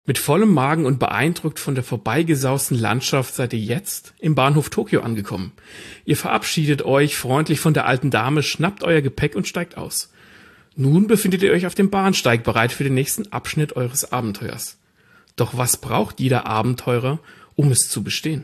Mit vollem Magen und beeindruckt von der vorbeigesausten Landschaft seid ihr jetzt im Bahnhof Tokio angekommen. Ihr verabschiedet euch freundlich von der alten Dame, schnappt euer Gepäck und steigt aus. Nun befindet ihr euch auf dem Bahnsteig bereit für den nächsten Abschnitt eures Abenteuers. Doch was braucht jeder Abenteurer, um es zu bestehen?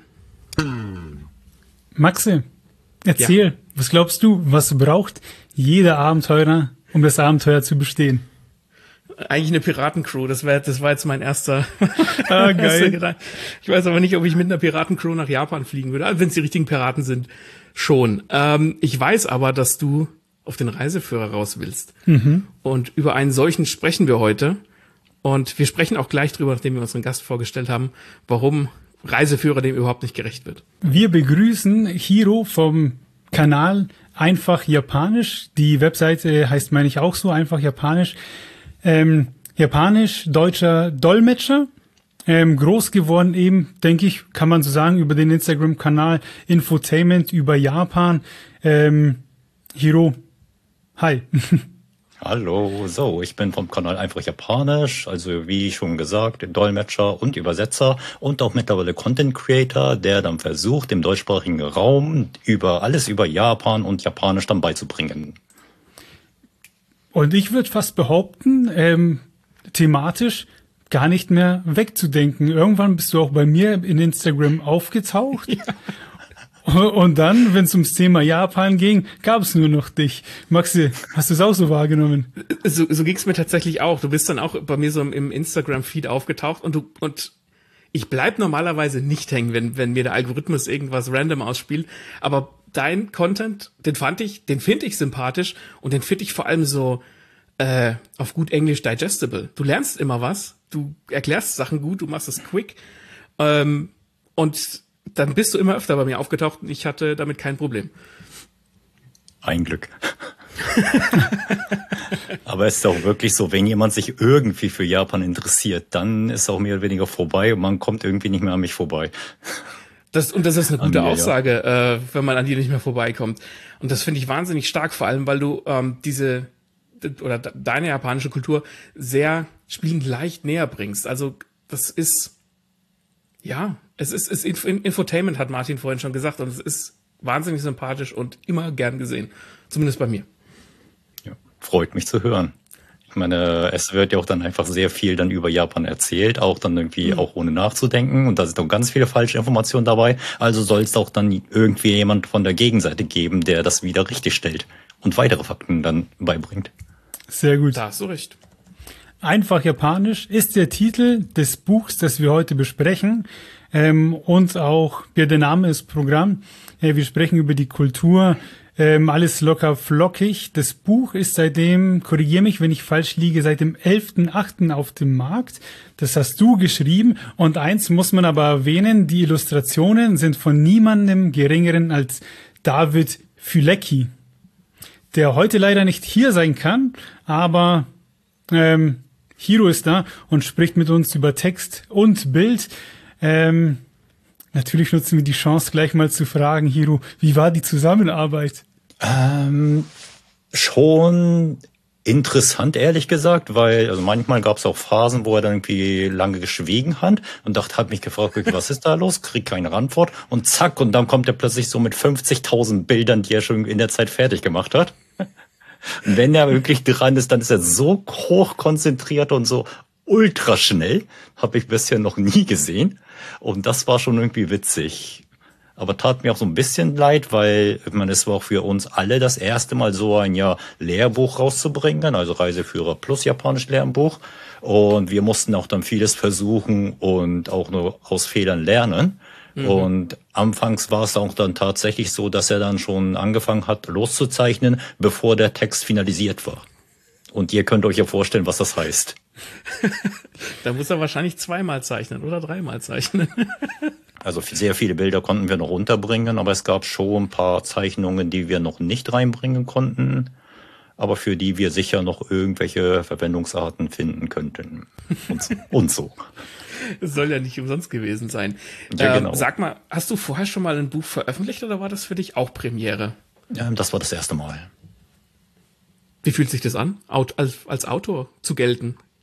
Maxe, erzähl, was glaubst du, was braucht jeder Abenteurer, um das Abenteuer zu bestehen? Eigentlich eine Piratencrew, das war jetzt mein erster, geil. Gedanke. Ich weiß aber nicht, ob ich mit einer Piratencrew nach Japan fliegen würde, also wenn es die richtigen Piraten sind, schon. Ich weiß aber, dass du auf den Reiseführer raus willst. Und über einen solchen sprechen wir heute. Und wir sprechen auch gleich drüber, nachdem wir unseren Gast vorgestellt haben, warum Reiseführer dem überhaupt nicht gerecht wird. Wir begrüßen Hiro vom Kanal Einfach Japanisch. Die Webseite heißt, meine ich, auch so, Einfach Japanisch. Japanisch-deutscher Dolmetscher. Groß geworden eben, denke ich, kann man so sagen, über den Instagram-Kanal Infotainment über Japan. Hiro, hi. Hallo, so, ich bin vom Kanal Einfach Japanisch, also wie schon gesagt, Dolmetscher und Übersetzer und auch mittlerweile Content Creator, der dann versucht, im deutschsprachigen Raum alles über Japan und Japanisch dann beizubringen. Und ich würde fast behaupten, thematisch gar nicht mehr wegzudenken. Irgendwann bist du auch bei mir in Instagram aufgetaucht. Ja. Und dann, wenn es ums Thema Japan ging, gab es nur noch dich. Maxi, hast du es auch so wahrgenommen? So ging es mir tatsächlich auch. Du bist dann auch bei mir so im Instagram-Feed aufgetaucht und ich bleib normalerweise nicht hängen, wenn mir der Algorithmus irgendwas random ausspielt. Aber dein Content, den finde ich sympathisch und den finde ich vor allem so auf gut Englisch digestible. Du lernst immer was, du erklärst Sachen gut, du machst es quick und dann bist du immer öfter bei mir aufgetaucht und ich hatte damit kein Problem. Ein Glück. Aber es ist auch wirklich so, wenn jemand sich irgendwie für Japan interessiert, dann ist auch mehr oder weniger vorbei und man kommt irgendwie nicht mehr an mich vorbei. Das ist eine gute Aussage, wenn man an die nicht mehr vorbeikommt. Und das finde ich wahnsinnig stark, vor allem, weil du deine japanische Kultur sehr spielend leicht näher bringst. Also das ist, es ist Infotainment, hat Martin vorhin schon gesagt, und es ist wahnsinnig sympathisch und immer gern gesehen. Zumindest bei mir. Ja, freut mich zu hören. Ich meine, es wird ja auch dann einfach sehr viel dann über Japan erzählt, auch dann irgendwie auch ohne nachzudenken. Und da sind auch ganz viele falsche Informationen dabei. Also soll es auch dann irgendwie jemand von der Gegenseite geben, der das wieder richtig stellt und weitere Fakten dann beibringt. Sehr gut. Da hast du recht. Einfach Japanisch ist der Titel des Buchs, das wir heute besprechen. Und auch, der Name ist Programm. Wir sprechen über die Kultur, alles locker flockig. Das Buch ist seitdem, korrigiere mich, wenn ich falsch liege, seit dem 11.8. auf dem Markt. Das hast du geschrieben. Und eins muss man aber erwähnen, die Illustrationen sind von niemandem Geringeren als David Fülecki, der heute leider nicht hier sein kann, aber Hiro ist da und spricht mit uns über Text und Bild. Natürlich nutzen wir die Chance, gleich mal zu fragen, Hiro, wie war die Zusammenarbeit? Schon interessant, ehrlich gesagt, weil also manchmal gab es auch Phasen, wo er dann irgendwie lange geschwiegen hat und hat mich gefragt, was ist da los? Krieg keine Antwort und zack, und dann kommt er plötzlich so mit 50.000 Bildern, die er schon in der Zeit fertig gemacht hat. Und wenn er wirklich dran ist, dann ist er so hoch konzentriert und so ultra schnell. Habe ich bisher noch nie gesehen. Und das war schon irgendwie witzig. Aber tat mir auch so ein bisschen leid, weil ich meine, es war auch für uns alle das erste Mal so ein Lehrbuch rauszubringen, also Reiseführer plus Japanisch Lernbuch. Und wir mussten auch dann vieles versuchen und auch nur aus Fehlern lernen. Und anfangs war es auch dann tatsächlich so, dass er dann schon angefangen hat loszuzeichnen, bevor der Text finalisiert war. Und ihr könnt euch ja vorstellen, was das heißt. Da muss er wahrscheinlich zweimal zeichnen oder dreimal zeichnen. Also sehr viele Bilder konnten wir noch unterbringen, aber es gab schon ein paar Zeichnungen, die wir noch nicht reinbringen konnten, aber für die wir sicher noch irgendwelche Verwendungsarten finden könnten. Und so. Das soll ja nicht umsonst gewesen sein. Ja, genau. Sag mal, hast du vorher schon mal ein Buch veröffentlicht oder war das für dich auch Premiere? Das war das erste Mal. Wie fühlt sich das an, als Autor zu gelten?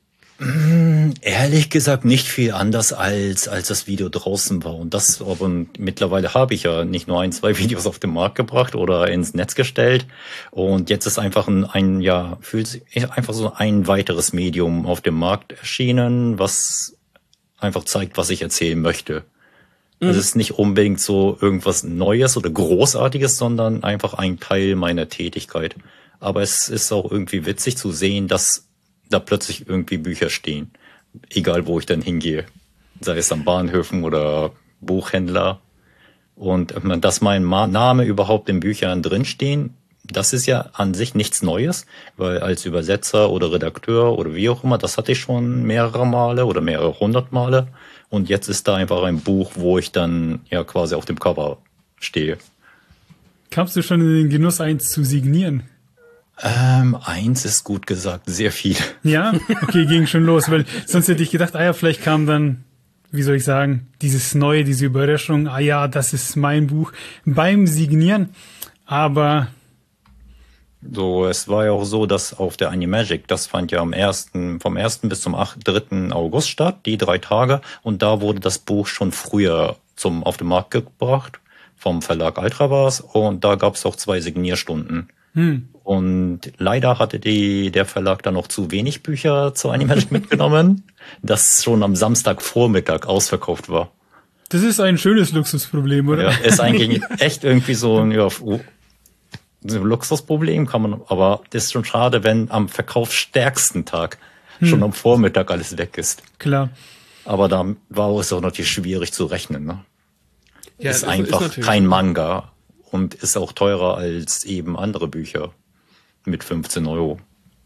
Ehrlich gesagt nicht viel anders als das Video draußen war. Und mittlerweile habe ich ja nicht nur 1, 2 Videos auf den Markt gebracht oder ins Netz gestellt. Und jetzt ist einfach fühlt sich einfach so ein weiteres Medium auf dem Markt erschienen, was einfach zeigt, was ich erzählen möchte. Also es ist nicht unbedingt so irgendwas Neues oder Großartiges, sondern einfach ein Teil meiner Tätigkeit. Aber es ist auch irgendwie witzig zu sehen, dass da plötzlich irgendwie Bücher stehen. Egal, wo ich dann hingehe. Sei es am Bahnhöfen oder Buchhändler. Und dass mein Name überhaupt in Büchern drinstehen, das ist ja an sich nichts Neues, weil als Übersetzer oder Redakteur oder wie auch immer, das hatte ich schon mehrere Male oder mehrere 100 Male. Und jetzt ist da einfach ein Buch, wo ich dann ja quasi auf dem Cover stehe. Kamst du schon in den Genuss, eins zu signieren? Eins ist gut gesagt, sehr viel. Ja, okay, ging schon los, weil sonst hätte ich gedacht, vielleicht kam dann, wie soll ich sagen, dieses Neue, diese Überraschung, das ist mein Buch beim Signieren, aber... So, es war ja auch so, dass auf der Animagic, das fand ja vom 1. bis zum 3. August statt, die 3 Tage, und da wurde das Buch schon früher auf den Markt gebracht, vom Verlag Altra war's, und da gab es auch 2 Signierstunden. Und leider hatte der Verlag dann noch zu wenig Bücher zur Animagic mitgenommen, das schon am Samstagvormittag ausverkauft war. Das ist ein schönes Luxusproblem, oder? Ja, ist eigentlich echt irgendwie so ein Luxusproblem, aber das ist schon schade, wenn am verkaufsstärksten Tag schon am Vormittag alles weg ist. Klar. Aber da war es auch natürlich schwierig zu rechnen, ne? Ja, ist einfach kein Manga. Und ist auch teurer als eben andere Bücher mit 15 €.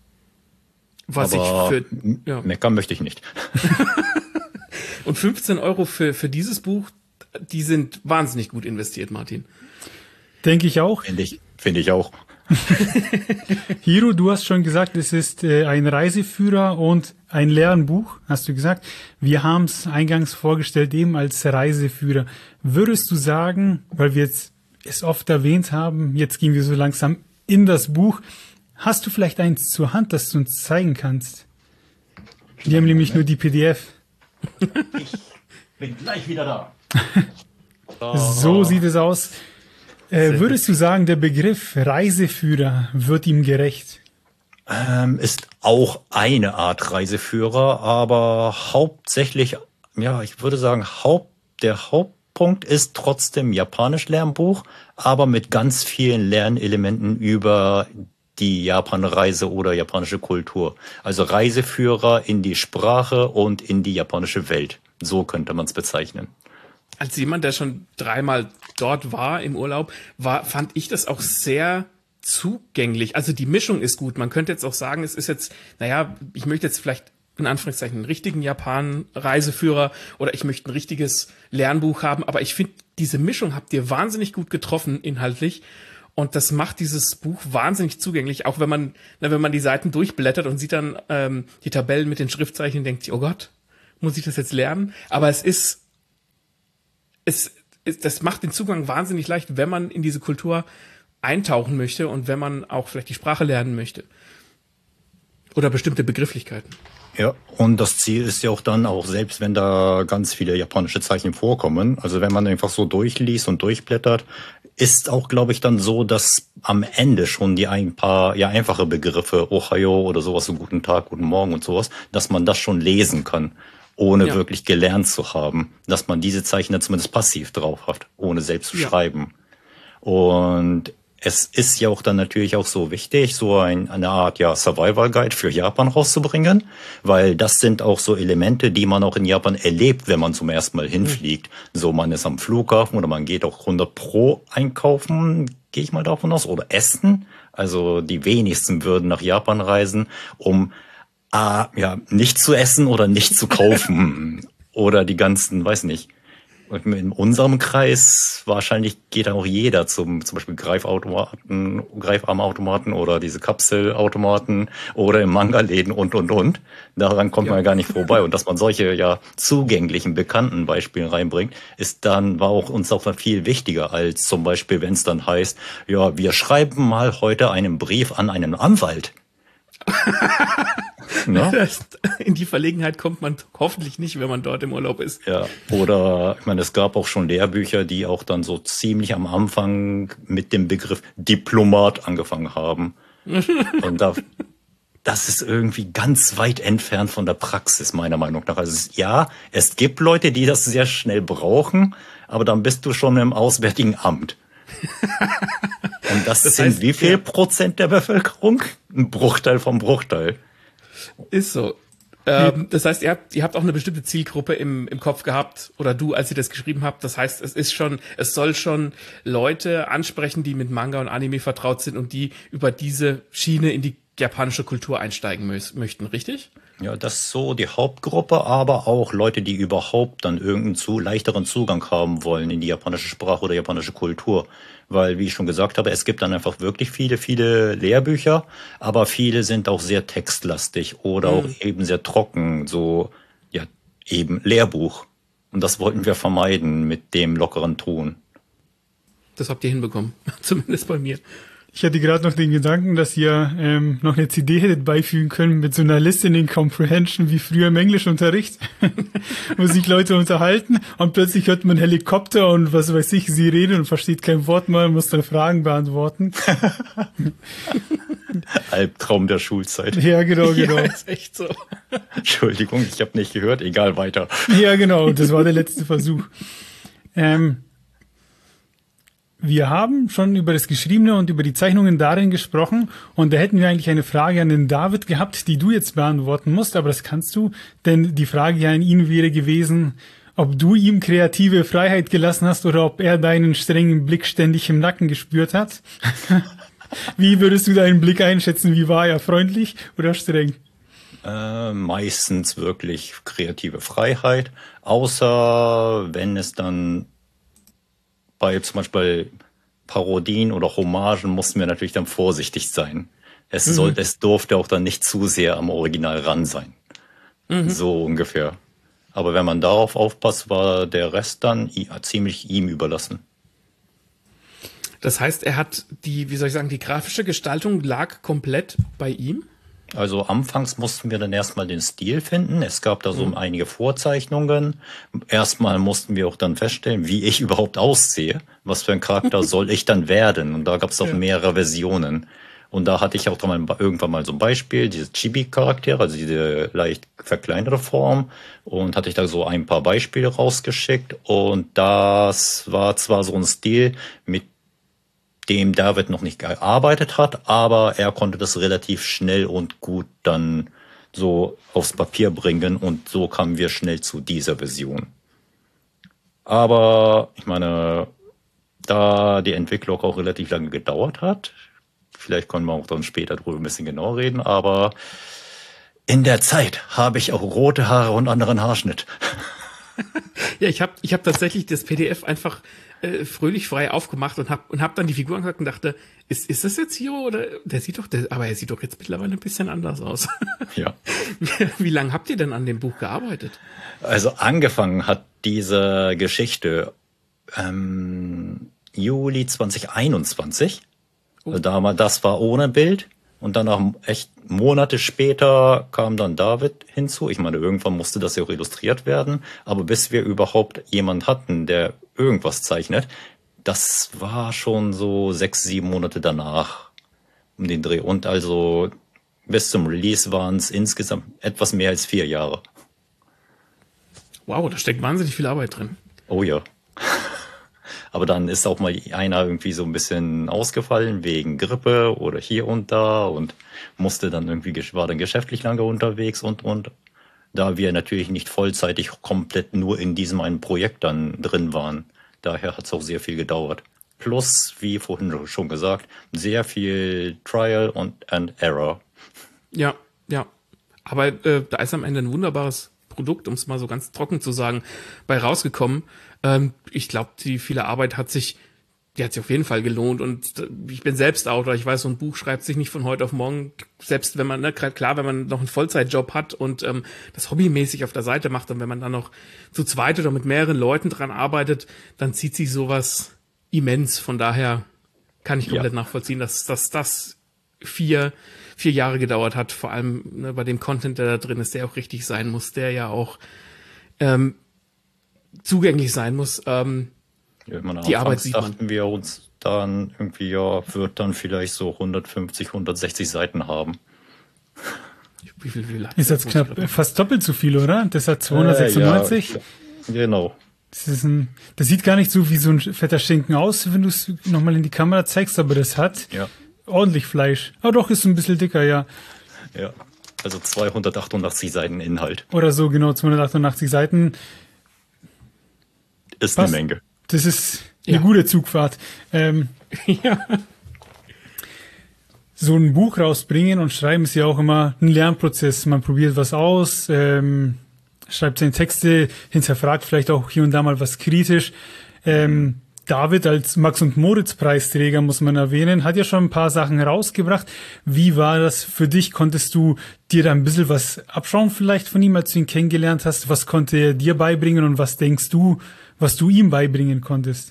Meckern möchte ich nicht. Und 15 € für dieses Buch, die sind wahnsinnig gut investiert, Martin. Denke ich auch. Finde ich auch. Hiro, du hast schon gesagt, es ist ein Reiseführer und ein Lernbuch, hast du gesagt. Wir haben es eingangs vorgestellt, eben als Reiseführer. Würdest du sagen, weil wir jetzt es oft erwähnt haben, jetzt gehen wir so langsam in das Buch. Hast du vielleicht eins zur Hand, das du uns zeigen kannst? Wir haben nämlich nur die PDF. Ich bin gleich wieder da. So sieht es aus. Würdest du sagen, der Begriff Reiseführer wird ihm gerecht? Ist auch eine Art Reiseführer, aber hauptsächlich, ich würde sagen, der Hauptpunkt ist trotzdem Japanisch-Lernbuch, aber mit ganz vielen Lernelementen über die Japanreise oder japanische Kultur. Also Reiseführer in die Sprache und in die japanische Welt. So könnte man es bezeichnen. Als jemand, der schon 3-mal dort war im Urlaub, fand ich das auch sehr zugänglich. Also die Mischung ist gut. Man könnte jetzt auch sagen, es ist jetzt, ich möchte jetzt vielleicht in Anführungszeichen einen richtigen Japan-Reiseführer oder ich möchte ein richtiges Lernbuch haben, aber ich finde, diese Mischung habt ihr wahnsinnig gut getroffen inhaltlich und das macht dieses Buch wahnsinnig zugänglich, auch wenn man die Seiten durchblättert und sieht dann die Tabellen mit den Schriftzeichen und denkt sich, oh Gott, muss ich das jetzt lernen? Aber das macht den Zugang wahnsinnig leicht, wenn man in diese Kultur eintauchen möchte und wenn man auch vielleicht die Sprache lernen möchte. Oder bestimmte Begrifflichkeiten. Ja, und das Ziel ist ja auch dann, auch selbst wenn da ganz viele japanische Zeichen vorkommen, also wenn man einfach so durchliest und durchblättert, ist auch, glaube ich, dann so, dass am Ende schon die ein paar einfache Begriffe, Ohayo oder sowas, so guten Tag, guten Morgen und sowas, dass man das schon lesen kann, ohne wirklich gelernt zu haben, dass man diese Zeichen dann zumindest passiv drauf hat, ohne selbst zu schreiben. Und es ist ja auch dann natürlich auch so wichtig, so eine Art Survival Guide für Japan rauszubringen, weil das sind auch so Elemente, die man auch in Japan erlebt, wenn man zum ersten Mal hinfliegt. So, man ist am Flughafen oder man geht auch 100% einkaufen, gehe ich mal davon aus, oder essen. Also die wenigsten würden nach Japan reisen, um nicht zu essen oder nicht zu kaufen. Oder die ganzen, weiß nicht. Und in unserem Kreis wahrscheinlich geht dann auch jeder zum Beispiel Greifarmautomaten oder diese Kapselautomaten oder im Manga-Läden und. Daran kommt man ja gar nicht vorbei. Und dass man solche zugänglichen, bekannten Beispiele reinbringt, war auch uns auch viel wichtiger als zum Beispiel, wenn es dann heißt, wir schreiben mal heute einen Brief an einen Anwalt. Ne? In die Verlegenheit kommt man hoffentlich nicht, wenn man dort im Urlaub ist. Ja, oder ich meine, es gab auch schon Lehrbücher, die auch dann so ziemlich am Anfang mit dem Begriff Diplomat angefangen haben. Und das ist irgendwie ganz weit entfernt von der Praxis, meiner Meinung nach. Also ja, es gibt Leute, die das sehr schnell brauchen, aber dann bist du schon im Auswärtigen Amt. Und das sind heißt, wie viel Prozent der Bevölkerung? Ein Bruchteil vom Bruchteil. Ist so. Das heißt, ihr habt auch eine bestimmte Zielgruppe im Kopf gehabt, oder du, als ihr das geschrieben habt. Das heißt, es soll schon Leute ansprechen, die mit Manga und Anime vertraut sind und die über diese Schiene in die japanische Kultur einsteigen möchten, richtig? Ja, das ist so die Hauptgruppe, aber auch Leute, die überhaupt dann irgendeinen leichteren Zugang haben wollen in die japanische Sprache oder japanische Kultur. Weil, wie ich schon gesagt habe, es gibt dann einfach wirklich viele Lehrbücher, aber viele sind auch sehr textlastig oder auch eben sehr trocken, so, ja, eben Lehrbuch. Und das wollten wir vermeiden mit dem lockeren Ton. Das habt ihr hinbekommen, zumindest bei mir. Ich hatte gerade noch den Gedanken, dass ihr noch eine CD hättet beifügen können mit so einer Listening Comprehension wie früher im Englischunterricht, wo sich Leute unterhalten und plötzlich hört man Helikopter und was weiß ich, sie reden und versteht kein Wort mehr und muss dann Fragen beantworten. Albtraum der Schulzeit. Ja, genau. Ja, ist echt so. Entschuldigung, ich habe nicht gehört, egal, weiter. Ja, genau, das war der letzte Versuch. Wir haben schon über das Geschriebene und über die Zeichnungen darin gesprochen und da hätten wir eigentlich eine Frage an den David gehabt, die du jetzt beantworten musst, aber das kannst du, denn die Frage ja an ihn wäre gewesen, ob du ihm kreative Freiheit gelassen hast oder ob er deinen strengen Blick ständig im Nacken gespürt hat. Wie würdest du deinen Blick einschätzen? Wie war er, freundlich oder streng? Meistens wirklich kreative Freiheit, außer wenn es dann bei zum Beispiel Parodien oder Hommagen mussten wir natürlich dann vorsichtig sein. Es durfte auch dann nicht zu sehr am Original ran sein. So ungefähr. Aber wenn man darauf aufpasst, war der Rest dann ziemlich ihm überlassen. Das heißt, er hat die grafische Gestaltung lag komplett bei ihm? Also anfangs mussten wir dann erstmal den Stil finden. Es gab da so einige Vorzeichnungen. Erstmal mussten wir auch dann feststellen, wie ich überhaupt aussehe. Was für ein Charakter soll ich dann werden? Und da gab es auch mehrere Versionen. Und da hatte ich auch dann irgendwann mal so ein Beispiel, diese Chibi-Charaktere, also diese leicht verkleinere Form. Und hatte ich da so ein paar Beispiele rausgeschickt. Und das war zwar so ein Stil, mit dem David noch nicht gearbeitet hat, aber er konnte das relativ schnell und gut dann so aufs Papier bringen und so kamen wir schnell zu dieser Version. Aber ich meine, da die Entwicklung auch relativ lange gedauert hat, vielleicht können wir auch dann später drüber ein bisschen genauer reden, aber in der Zeit habe ich auch rote Haare und anderen Haarschnitt. Ja, ich hab tatsächlich das PDF einfach fröhlich frei aufgemacht und hab dann die Figur angeguckt und dachte, ist das jetzt hier oder aber er sieht doch jetzt mittlerweile ein bisschen anders aus. Ja. Wie lange habt ihr denn an dem Buch gearbeitet? Also angefangen hat diese Geschichte Juli 2021. Also das war ohne Bild. Und danach echt Monate später kam dann David hinzu. Ich meine, irgendwann musste das ja auch illustriert werden. Aber bis wir überhaupt jemand hatten, der irgendwas zeichnet, das war schon so 6-7 Monate danach um den Dreh. Und also bis zum Release waren es insgesamt etwas mehr als 4 Jahre. Wow, da steckt wahnsinnig viel Arbeit drin. Oh ja. Aber dann ist auch mal einer irgendwie so ein bisschen ausgefallen wegen Grippe oder hier und da und musste dann war dann geschäftlich lange unterwegs und. Da wir natürlich nicht vollzeitig komplett nur in diesem einen Projekt dann drin waren. Daher hat es auch sehr viel gedauert. Plus, wie vorhin schon gesagt, sehr viel Trial and Error. Ja. Aber da ist am Ende ein wunderbares Produkt, um es mal so ganz trocken zu sagen, bei rausgekommen. Ich glaube, die viele Arbeit hat sich auf jeden Fall gelohnt und ich bin selbst Autor. Ich weiß, so ein Buch schreibt sich nicht von heute auf morgen, selbst wenn man, wenn man noch einen Vollzeitjob hat und das hobbymäßig auf der Seite macht und wenn man dann noch zu zweit oder mit mehreren Leuten dran arbeitet, dann zieht sich sowas immens. Von daher kann ich komplett nachvollziehen, dass das 4 Jahre gedauert hat, vor allem ne, bei dem Content, der da drin ist, der auch richtig sein muss, der ja auch zugänglich sein muss. Die Arbeit sieht man. Dachten wir uns dann irgendwie, ja, wird dann vielleicht so 150, 160 Seiten haben. Wie viel ist jetzt knapp fast doppelt so viel, oder? Das hat 296. Ja, genau. Das sieht gar nicht so wie so ein fetter Schinken aus, wenn du es nochmal in die Kamera zeigst, aber das hat ordentlich Fleisch. Aber doch, ist ein bisschen dicker, ja. Ja, also 288 Seiten Inhalt. Oder so, genau, 288 Seiten. Ist eine Menge. Das ist eine gute Zugfahrt. So ein Buch rausbringen und schreiben ist ja auch immer ein Lernprozess. Man probiert was aus, schreibt seine Texte, hinterfragt vielleicht auch hier und da mal was kritisch. David als Max- und Moritz-Preisträger, muss man erwähnen, hat ja schon ein paar Sachen herausgebracht. Wie war das für dich? Konntest du dir da ein bisschen was abschauen vielleicht von ihm, als du ihn kennengelernt hast? Was konnte er dir beibringen und was denkst du, was du ihm beibringen konntest?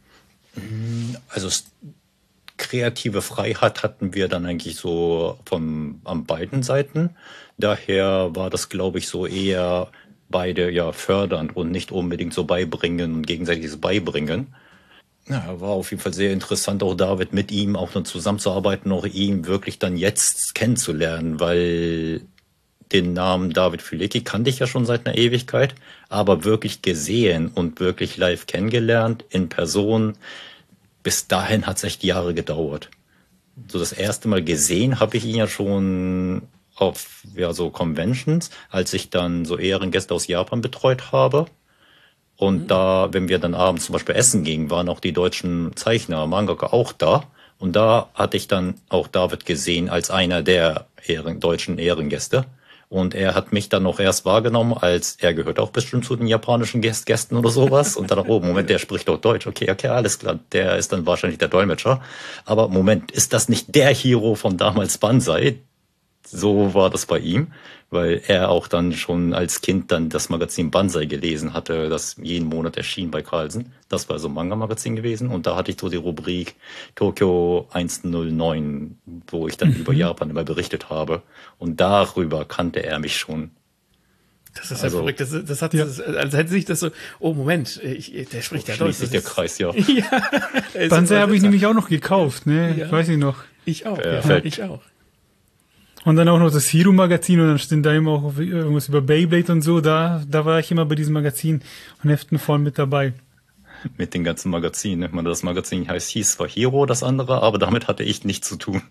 Also kreative Freiheit hatten wir dann eigentlich so an beiden Seiten. Daher war das, glaube ich, so eher beide fördernd und nicht unbedingt so beibringen und gegenseitiges Beibringen. Ja, war auf jeden Fall sehr interessant, auch David mit ihm auch noch zusammenzuarbeiten, auch ihn wirklich dann jetzt kennenzulernen, weil den Namen David Fülecki kannte ich ja schon seit einer Ewigkeit, aber wirklich gesehen und wirklich live kennengelernt in Person, bis dahin hat es echt Jahre gedauert. So das erste Mal gesehen habe ich ihn ja schon auf so Conventions, als ich dann so Ehrengäste aus Japan betreut habe. Und da, wenn wir dann abends zum Beispiel essen gingen, waren auch die deutschen Zeichner, Mangaka auch da. Und da hatte ich dann auch David gesehen als einer der deutschen Ehrengäste. Und er hat mich dann noch erst wahrgenommen, als er gehört auch bestimmt zu den japanischen Gästen oder sowas. Und dann, Moment, der spricht doch Deutsch. Okay, alles klar, der ist dann wahrscheinlich der Dolmetscher. Aber Moment, ist das nicht der Hiro von damals Banzai? So war das bei ihm, weil er auch dann schon als Kind dann das Magazin Banzai gelesen hatte, das jeden Monat erschien bei Carlsen. Das war so ein Manga-Magazin gewesen und da hatte ich so die Rubrik Tokyo 109, wo ich dann über Japan immer berichtet habe und darüber kannte er mich schon. Das ist ja verrückt. Das hat, als hätte sich das so, Moment, der spricht ja Deutsch. Schließt sich der Kreis, ja. Banzai habe ich nämlich auch noch gekauft, ne? Ja. Weiß ich noch. Ich auch, ich auch. Und dann auch noch das Hero-Magazin und dann stehen da immer auch irgendwas über Beyblade und so. Da war ich immer bei diesem Magazin und Heften voll mit dabei. Mit den ganzen Magazinen. Ich meine, das Magazin hieß zwar Hero, das andere, aber damit hatte ich nichts zu tun.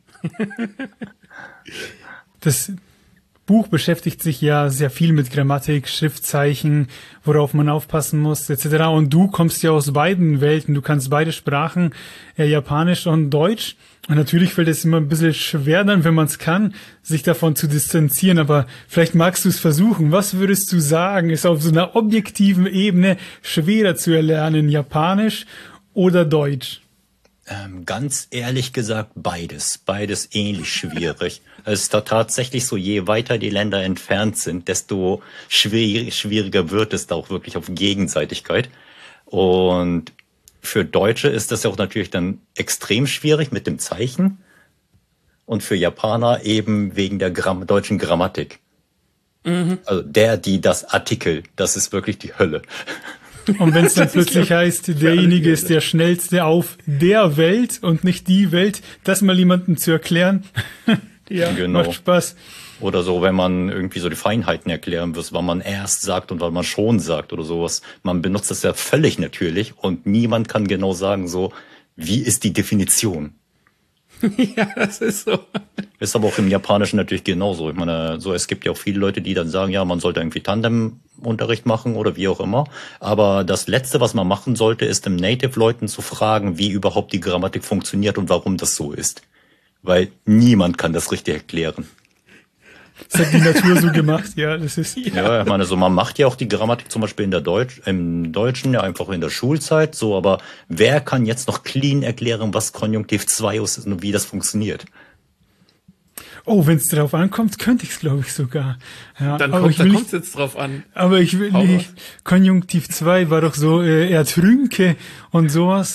Das Buch beschäftigt sich ja sehr viel mit Grammatik, Schriftzeichen, worauf man aufpassen muss, etc. Und du kommst ja aus beiden Welten. Du kannst beide Sprachen, Japanisch und Deutsch. Und natürlich fällt es immer ein bisschen schwer dann, wenn man es kann, sich davon zu distanzieren. Aber vielleicht magst du es versuchen. Was würdest du sagen, ist auf so einer objektiven Ebene schwerer zu erlernen, Japanisch oder Deutsch? Ganz ehrlich gesagt, beides. Beides ähnlich schwierig. Es ist da tatsächlich so, je weiter die Länder entfernt sind, desto schwieriger wird es da auch wirklich auf Gegenseitigkeit. Und für Deutsche ist das ja auch natürlich dann extrem schwierig mit dem Zeichen. Und für Japaner eben wegen der deutschen Grammatik. Also das Artikel, das ist wirklich die Hölle. Und wenn es dann plötzlich heißt, derjenige ist der Schnellste auf der Welt und nicht die Welt, das mal jemandem zu erklären, genau. Macht Spaß. Oder so, wenn man irgendwie so die Feinheiten erklären muss, wann man erst sagt und wann man schon sagt oder sowas. Man benutzt das ja völlig natürlich und niemand kann genau sagen so, wie ist die Definition? Ja, das ist so. Ist aber auch im Japanischen natürlich genauso. Ich meine, so es gibt ja auch viele Leute, die dann sagen, ja, man sollte irgendwie Tandem-Unterricht machen oder wie auch immer. Aber das Letzte, was man machen sollte, ist dem Native-Leuten zu fragen, wie überhaupt die Grammatik funktioniert und warum das so ist. Weil niemand kann das richtig erklären. Das hat die Natur so gemacht, ja, das ist. Ja, ich meine, so man macht ja auch die Grammatik zum Beispiel im Deutschen ja einfach in der Schulzeit, so, aber wer kann jetzt noch clean erklären, was Konjunktiv 2 ist und wie das funktioniert? Oh, wenn es drauf ankommt, könnte ich es, glaube ich, sogar. Ja, dann kommt es jetzt drauf an. Aber ich will nicht. Konjunktiv 2 war doch so ertrünke und sowas.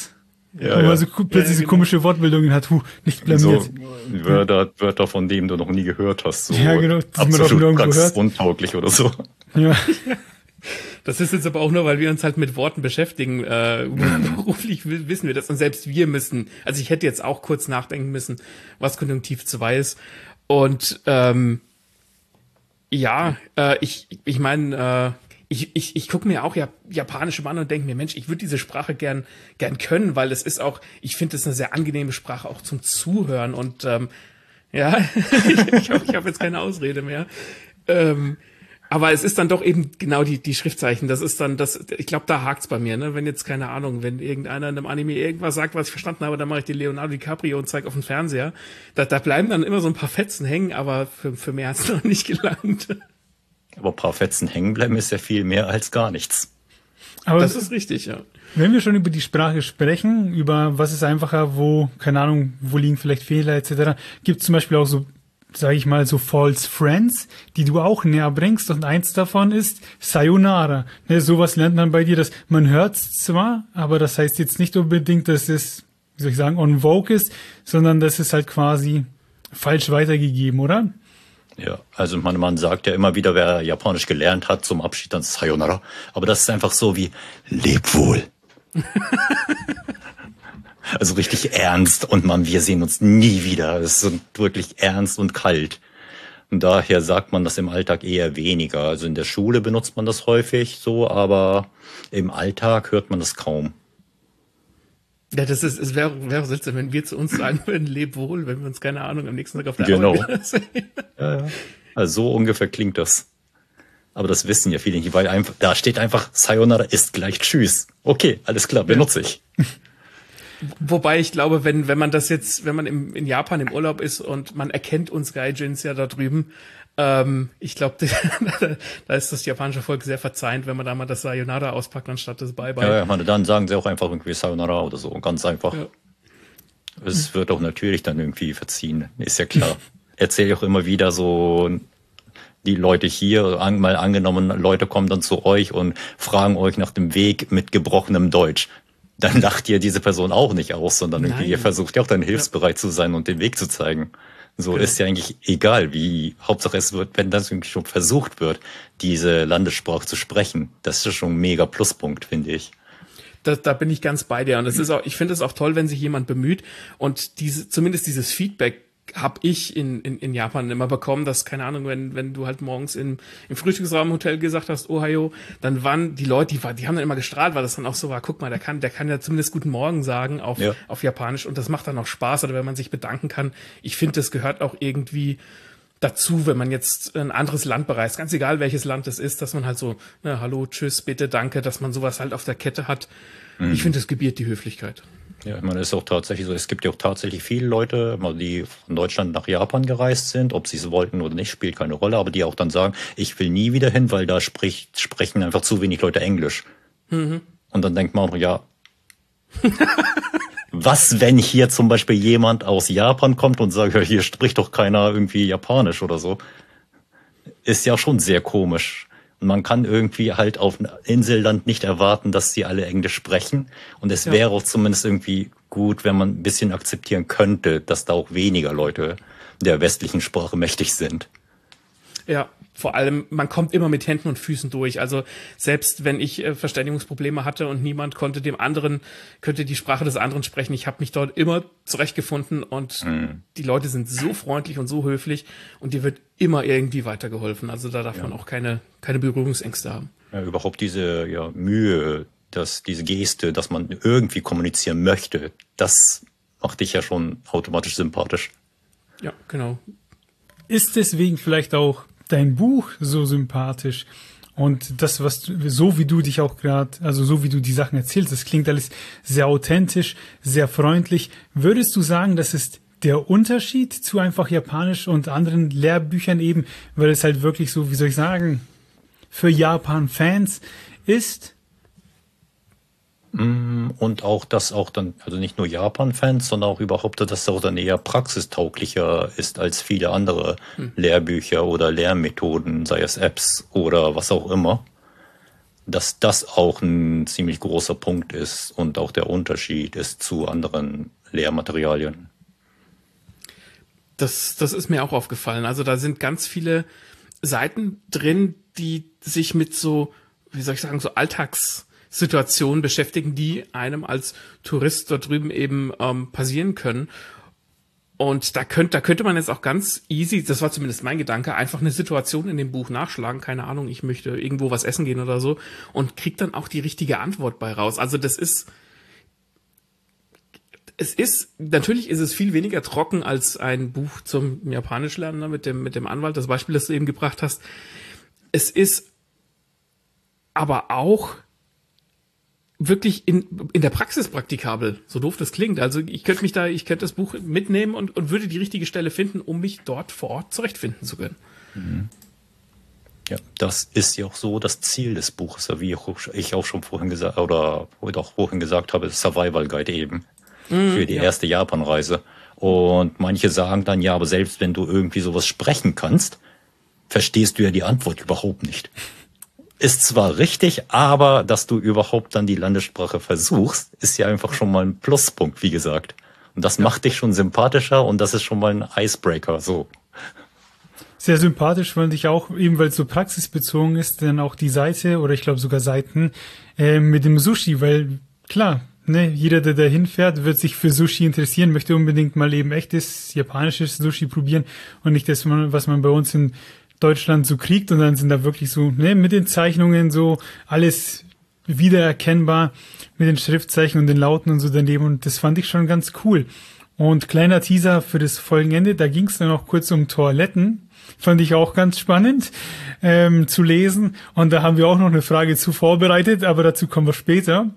Ja, wenn man so plötzlich so komische Wortbildungen hat, nicht blamiert. So Wörter, von denen du noch nie gehört hast. So ja, genau. Das absolut praxisuntauglich oder so. Ja. Das ist jetzt aber auch nur, weil wir uns halt mit Worten beschäftigen. Beruflich wissen wir das. Und selbst wir müssen, also ich hätte jetzt auch kurz nachdenken müssen, was Konjunktiv 2 ist. Und ich meine, ich gucke mir auch japanische an und denke mir, Mensch, ich würde diese Sprache gern können, weil es ist auch, ich finde es eine sehr angenehme Sprache auch zum Zuhören und ich hab jetzt keine Ausrede mehr. Aber es ist dann doch eben genau die Schriftzeichen. Das ist dann ich glaube, da hakt's bei mir, ne? Wenn jetzt, keine Ahnung, wenn irgendeiner in einem Anime irgendwas sagt, was ich verstanden habe, dann mache ich die Leonardo DiCaprio und zeige auf den Fernseher. Da bleiben dann immer so ein paar Fetzen hängen, aber für mehr hat's noch nicht gelangt. Aber ein paar Fetzen hängen bleiben ist ja viel mehr als gar nichts. Aber das ist richtig, ja. Wenn wir schon über die Sprache sprechen, über was ist einfacher, keine Ahnung, wo liegen vielleicht Fehler etc., gibt es zum Beispiel auch so, sage ich mal, so False Friends, die du auch näher bringst und eins davon ist Sayonara. Ne, sowas lernt man bei dir, dass man hört's zwar, aber das heißt jetzt nicht unbedingt, dass es, wie soll ich sagen, on vogue ist, sondern das ist halt quasi falsch weitergegeben, oder? Ja, also man sagt ja immer wieder, wer Japanisch gelernt hat, zum Abschied dann Sayonara. Aber das ist einfach so wie Leb wohl. Also richtig ernst und wir sehen uns nie wieder. Es ist wirklich ernst und kalt. Und daher sagt man das im Alltag eher weniger. Also in der Schule benutzt man das häufig so, aber im Alltag hört man das kaum. Ja, es wäre seltsam, wenn wir zu uns sagen würden, leb wohl, wenn wir uns, keine Ahnung, am nächsten Tag auf der Arbeit wieder sehen. Ja. Also so ungefähr klingt das. Aber das wissen ja viele nicht, weil da steht einfach, Sayonara ist gleich Tschüss. Okay, alles klar, benutze ich. Wobei ich glaube, wenn man das jetzt, wenn man in Japan im Urlaub ist und man erkennt uns Gaijins ja da drüben, ich glaube, da ist das japanische Volk sehr verzeihend, wenn man da mal das Sayonara auspackt, anstatt das Bye-Bye. Ja, dann sagen sie auch einfach irgendwie Sayonara oder so, ganz einfach. Ja. Es wird auch natürlich dann irgendwie verziehen, ist ja klar. Erzähle ich auch immer wieder so, die Leute hier, mal angenommen, Leute kommen dann zu euch und fragen euch nach dem Weg mit gebrochenem Deutsch. Dann lacht ihr diese Person auch nicht aus, sondern irgendwie ihr versucht ja auch dann hilfsbereit zu sein und den Weg zu zeigen. So ist ja eigentlich egal, Hauptsache es wird, wenn das irgendwie schon versucht wird, diese Landessprache zu sprechen. Das ist schon ein mega Pluspunkt, finde ich. Da bin ich ganz bei dir. Und ich finde es auch toll, wenn sich jemand bemüht und zumindest dieses Feedback habe ich in Japan immer bekommen, dass, keine Ahnung, wenn du halt morgens im Frühstücksraum im Hotel gesagt hast, Ohayo, dann waren die Leute, die haben dann immer gestrahlt, weil das dann auch so war, guck mal, der kann ja zumindest Guten Morgen sagen auf Japanisch und das macht dann auch Spaß, oder wenn man sich bedanken kann. Ich finde, das gehört auch irgendwie dazu, wenn man jetzt ein anderes Land bereist, ganz egal welches Land es ist, dass man halt so, hallo, tschüss, bitte, danke, dass man sowas halt auf der Kette hat. Ich finde, das gebiert die Höflichkeit. Ja, ich meine, es ist auch tatsächlich so, es gibt ja auch tatsächlich viele Leute, die von Deutschland nach Japan gereist sind, ob sie es wollten oder nicht, spielt keine Rolle, aber die auch dann sagen, ich will nie wieder hin, weil da sprechen einfach zu wenig Leute Englisch. Mhm. Und dann denkt man auch, ja, was, wenn hier zum Beispiel jemand aus Japan kommt und sagt, ja, hier spricht doch keiner irgendwie Japanisch oder so. Ist ja schon sehr komisch. Und man kann irgendwie halt auf einem Inselland nicht erwarten, dass sie alle Englisch sprechen. Und es wäre auch zumindest irgendwie gut, wenn man ein bisschen akzeptieren könnte, dass da auch weniger Leute der westlichen Sprache mächtig sind. Ja, vor allem, man kommt immer mit Händen und Füßen durch. Also selbst wenn ich Verständigungsprobleme hatte und niemand könnte die Sprache des anderen sprechen, ich habe mich dort immer zurechtgefunden und die Leute sind so freundlich und so höflich und dir wird immer irgendwie weitergeholfen. Also da darf man auch keine Berührungsängste haben. Ja, überhaupt diese Mühe, diese Geste, dass man irgendwie kommunizieren möchte, das macht dich ja schon automatisch sympathisch. Ja, genau. Ist deswegen vielleicht auch dein Buch so sympathisch und das, so wie du dich auch gerade, also so wie du die Sachen erzählst, das klingt alles sehr authentisch, sehr freundlich. Würdest du sagen, das ist der Unterschied zu einfach Japanisch und anderen Lehrbüchern eben, weil es halt wirklich so, wie soll ich sagen, für Japan-Fans ist? Und auch, dass auch dann, also nicht nur Japan-Fans, sondern auch überhaupt, dass das auch dann eher praxistauglicher ist als viele andere Lehrbücher oder Lehrmethoden, sei es Apps oder was auch immer. dass das auch ein ziemlich großer Punkt ist und auch der Unterschied ist zu anderen Lehrmaterialien. Das ist mir auch aufgefallen. Also da sind ganz viele Seiten drin, die sich mit so, wie soll ich sagen, so Alltagssituationen beschäftigen, die einem als Tourist dort drüben eben passieren können. Und da könnte man jetzt auch ganz easy, das war zumindest mein Gedanke, einfach eine Situation in dem Buch nachschlagen, keine Ahnung, ich möchte irgendwo was essen gehen oder so, und krieg dann auch die richtige Antwort bei raus. Also natürlich ist es viel weniger trocken als ein Buch zum Japanisch lernen, ne, mit dem Anwalt, das Beispiel, das du eben gebracht hast. Es ist aber auch wirklich in der Praxis praktikabel, so doof das klingt. Also ich könnte das Buch mitnehmen und würde die richtige Stelle finden, um mich dort vor Ort zurechtfinden zu können. Ja, das ist ja auch so das Ziel des Buches, wie ich auch schon vorhin gesagt habe, Survival Guide eben für die erste Japanreise. Und manche sagen dann, ja, aber selbst wenn du irgendwie sowas sprechen kannst, verstehst du ja die Antwort überhaupt nicht. Ist zwar richtig, aber dass du überhaupt dann die Landessprache versuchst, ist ja einfach schon mal ein Pluspunkt, wie gesagt. Und das macht dich schon sympathischer und das ist schon mal ein Icebreaker, so. Sehr sympathisch fand ich auch, eben weil es so praxisbezogen ist, dann auch die Seite oder ich glaube sogar Seiten mit dem Sushi, weil klar, ne, jeder, der da hinfährt, wird sich für Sushi interessieren, möchte unbedingt mal eben echtes japanisches Sushi probieren und nicht das, was man bei uns in Deutschland so kriegt, und dann sind da wirklich so, ne, mit den Zeichnungen so alles wiedererkennbar, mit den Schriftzeichen und den Lauten und so daneben, und das fand ich schon ganz cool. Und kleiner Teaser für das Folgenende, da ging es dann auch kurz um Toiletten, fand ich auch ganz spannend zu lesen, und da haben wir auch noch eine Frage zu vorbereitet, aber dazu kommen wir später.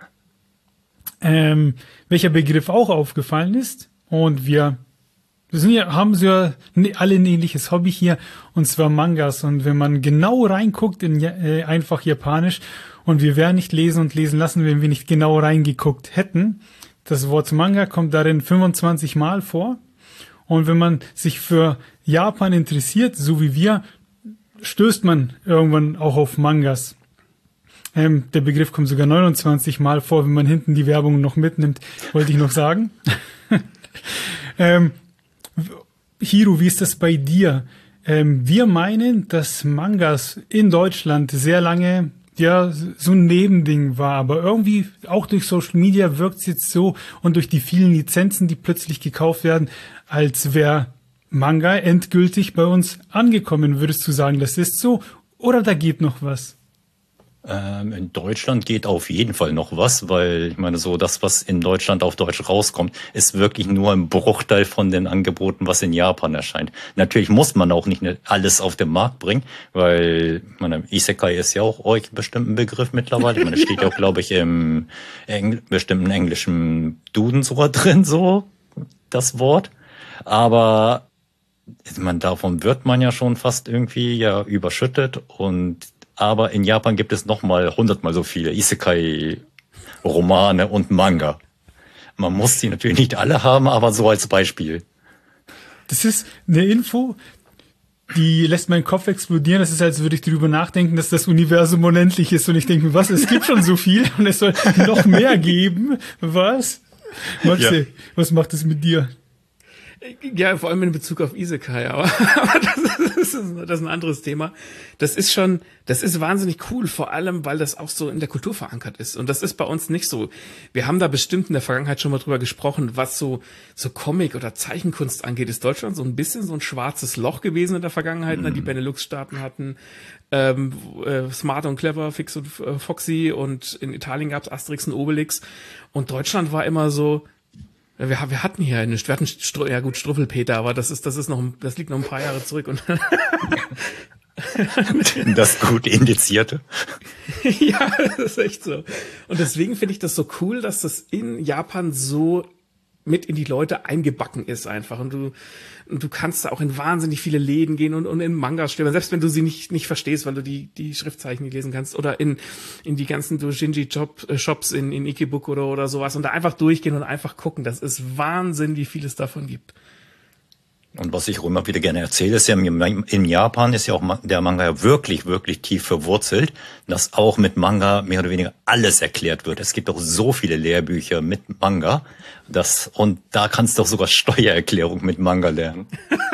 Welcher Begriff auch aufgefallen ist, und haben sie ja alle ein ähnliches Hobby hier, und zwar Mangas. Und wenn man genau reinguckt in einfach Japanisch, und wir werden nicht lesen und lesen lassen, wenn wir nicht genau reingeguckt hätten. Das Wort Manga kommt darin 25 Mal vor. Und wenn man sich für Japan interessiert, so wie wir, stößt man irgendwann auch auf Mangas. Der Begriff kommt sogar 29 Mal vor, wenn man hinten die Werbung noch mitnimmt, wollte ich noch sagen. Hiro, wie ist das bei dir? Wir meinen, dass Mangas in Deutschland sehr lange ja so ein Nebending war, aber irgendwie auch durch Social Media wirkt es jetzt so, und durch die vielen Lizenzen, die plötzlich gekauft werden, als wäre Manga endgültig bei uns angekommen. Würdest du sagen, das ist so, oder da geht noch was? In Deutschland geht auf jeden Fall noch was, weil ich meine, so das, was in Deutschland auf Deutsch rauskommt, ist wirklich nur ein Bruchteil von den Angeboten, was in Japan erscheint. Natürlich muss man auch nicht alles auf den Markt bringen, weil Isekai ist ja auch euch bestimmt ein Begriff mittlerweile. Ich meine, steht ja auch, glaube ich, im bestimmten englischen Duden sogar drin, so das Wort. Aber davon wird man ja schon fast irgendwie ja überschüttet, aber in Japan gibt es nochmal 100-mal so viele Isekai-Romane und Manga. Man muss sie natürlich nicht alle haben, aber so als Beispiel. Das ist eine Info, die lässt meinen Kopf explodieren. Das ist, als würde ich darüber nachdenken, dass das Universum unendlich ist. Und ich denke mir, was, es gibt schon so viel und es soll noch mehr geben. Was? Matze, was macht es mit dir? Ja, vor allem in Bezug auf Isekai, aber das ist ein anderes Thema. Das ist wahnsinnig cool, vor allem, weil das auch so in der Kultur verankert ist. Und das ist bei uns nicht so. Wir haben da bestimmt in der Vergangenheit schon mal drüber gesprochen, was so Comic oder Zeichenkunst angeht. Ist Deutschland so ein bisschen so ein schwarzes Loch gewesen in der Vergangenheit? Die Benelux-Staaten hatten Smart und Clever, Fix und Foxy, und in Italien gab's Asterix und Obelix. Und Deutschland war immer so, wir hatten hier Struffelpeter, aber das liegt noch ein paar Jahre zurück. Und das gut indizierte. Ja, das ist echt so. Und deswegen finde ich das so cool, dass das in Japan so mit in die Leute eingebacken ist einfach. Und du kannst da auch in wahnsinnig viele Läden gehen und in Mangas stöbern, selbst wenn du sie nicht verstehst, weil du die Schriftzeichen nicht lesen kannst, oder in die ganzen Doujinshi-Shops in Ikebukuro oder sowas, und da einfach durchgehen und einfach gucken. Das ist Wahnsinn, wie viel es davon gibt. Und was ich auch immer wieder gerne erzähle, ist ja, in Japan ist ja auch der Manga ja wirklich, wirklich tief verwurzelt, dass auch mit Manga mehr oder weniger alles erklärt wird. Es gibt auch so viele Lehrbücher mit Manga, und da kannst du auch sogar Steuererklärung mit Manga lernen.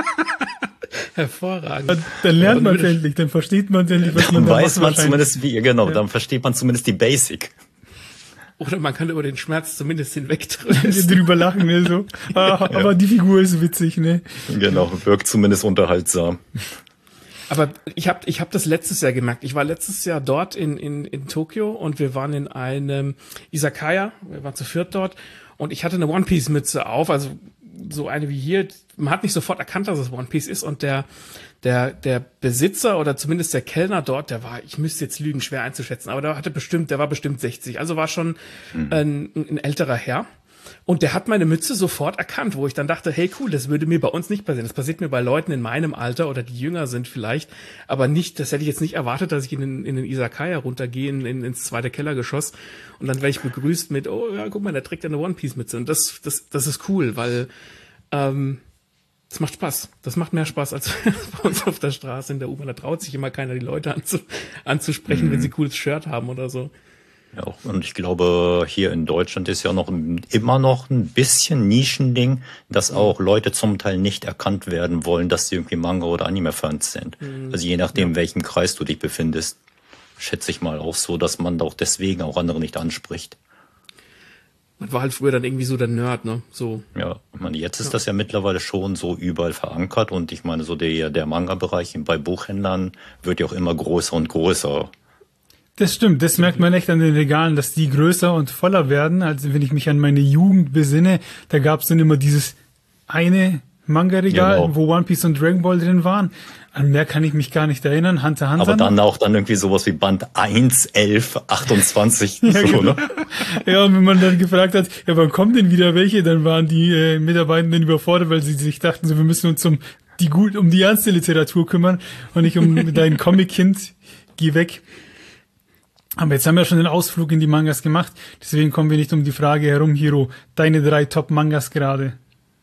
Hervorragend. Dann lernt man es endlich, dann versteht man es endlich, was man da macht. Dann weiß man zumindest wie, genau, dann versteht man zumindest die Basic. Oder man kann über den Schmerz zumindest hinwegtrösten. Drüber lachen, ne, so. Aber die Figur ist witzig, ne? Genau, wirkt zumindest unterhaltsam. Aber ich hab das letztes Jahr gemerkt. Ich war letztes Jahr dort in Tokio und wir waren in einem Izakaya. Wir waren zu viert dort und ich hatte eine One Piece Mütze auf, also so eine wie hier. Man hat nicht sofort erkannt, dass es One Piece ist und der Besitzer oder zumindest der Kellner dort, der war, ich müsste jetzt lügen, schwer einzuschätzen, aber der war bestimmt 60, also war schon ein älterer Herr. Und der hat meine Mütze sofort erkannt, wo ich dann dachte, hey cool, das würde mir bei uns nicht passieren. Das passiert mir bei Leuten in meinem Alter oder die jünger sind vielleicht, aber nicht, das hätte ich jetzt nicht erwartet, dass ich in den Izakaya runtergehe, ins zweite Kellergeschoss und dann werde ich begrüßt mit, oh ja, guck mal, der trägt ja eine One-Piece-Mütze. Und das ist cool, weil das macht Spaß. Das macht mehr Spaß als bei uns auf der Straße in der U-Bahn. Da traut sich immer keiner, die Leute anzusprechen, wenn sie cooles Shirt haben oder so. Ja, und ich glaube, hier in Deutschland ist ja immer noch ein bisschen Nischending, dass auch Leute zum Teil nicht erkannt werden wollen, dass sie irgendwie Manga- oder Anime-Fans sind. Also je nachdem, in welchem Kreis du dich befindest, schätze ich mal auch so, dass man auch deswegen auch andere nicht anspricht. Man war halt früher dann irgendwie so der Nerd, ne? So. Ja, ich meine, jetzt ist das ja mittlerweile schon so überall verankert und ich meine, so der Manga-Bereich bei Buchhändlern wird ja auch immer größer und größer. Das stimmt, das merkt man echt an den Regalen, dass die größer und voller werden. Also wenn ich mich an meine Jugend besinne, da gab es dann immer dieses eine Manga-Regal, genau, wo One Piece und Dragon Ball drin waren. An mehr kann ich mich gar nicht erinnern, Hunter x Hunter. Aber dann auch irgendwie sowas wie Band 1, 11, 28, ja, so, genau. ne? Ja, und wenn man dann gefragt hat, ja, wann kommen denn wieder welche, dann waren die Mitarbeitenden überfordert, weil sie sich dachten, so, wir müssen uns um die ernste Literatur kümmern und nicht um dein Comic-Kind, geh weg. Aber jetzt haben wir schon den Ausflug in die Mangas gemacht, deswegen kommen wir nicht um die Frage herum, Hiro. Deine 3 Top-Mangas gerade.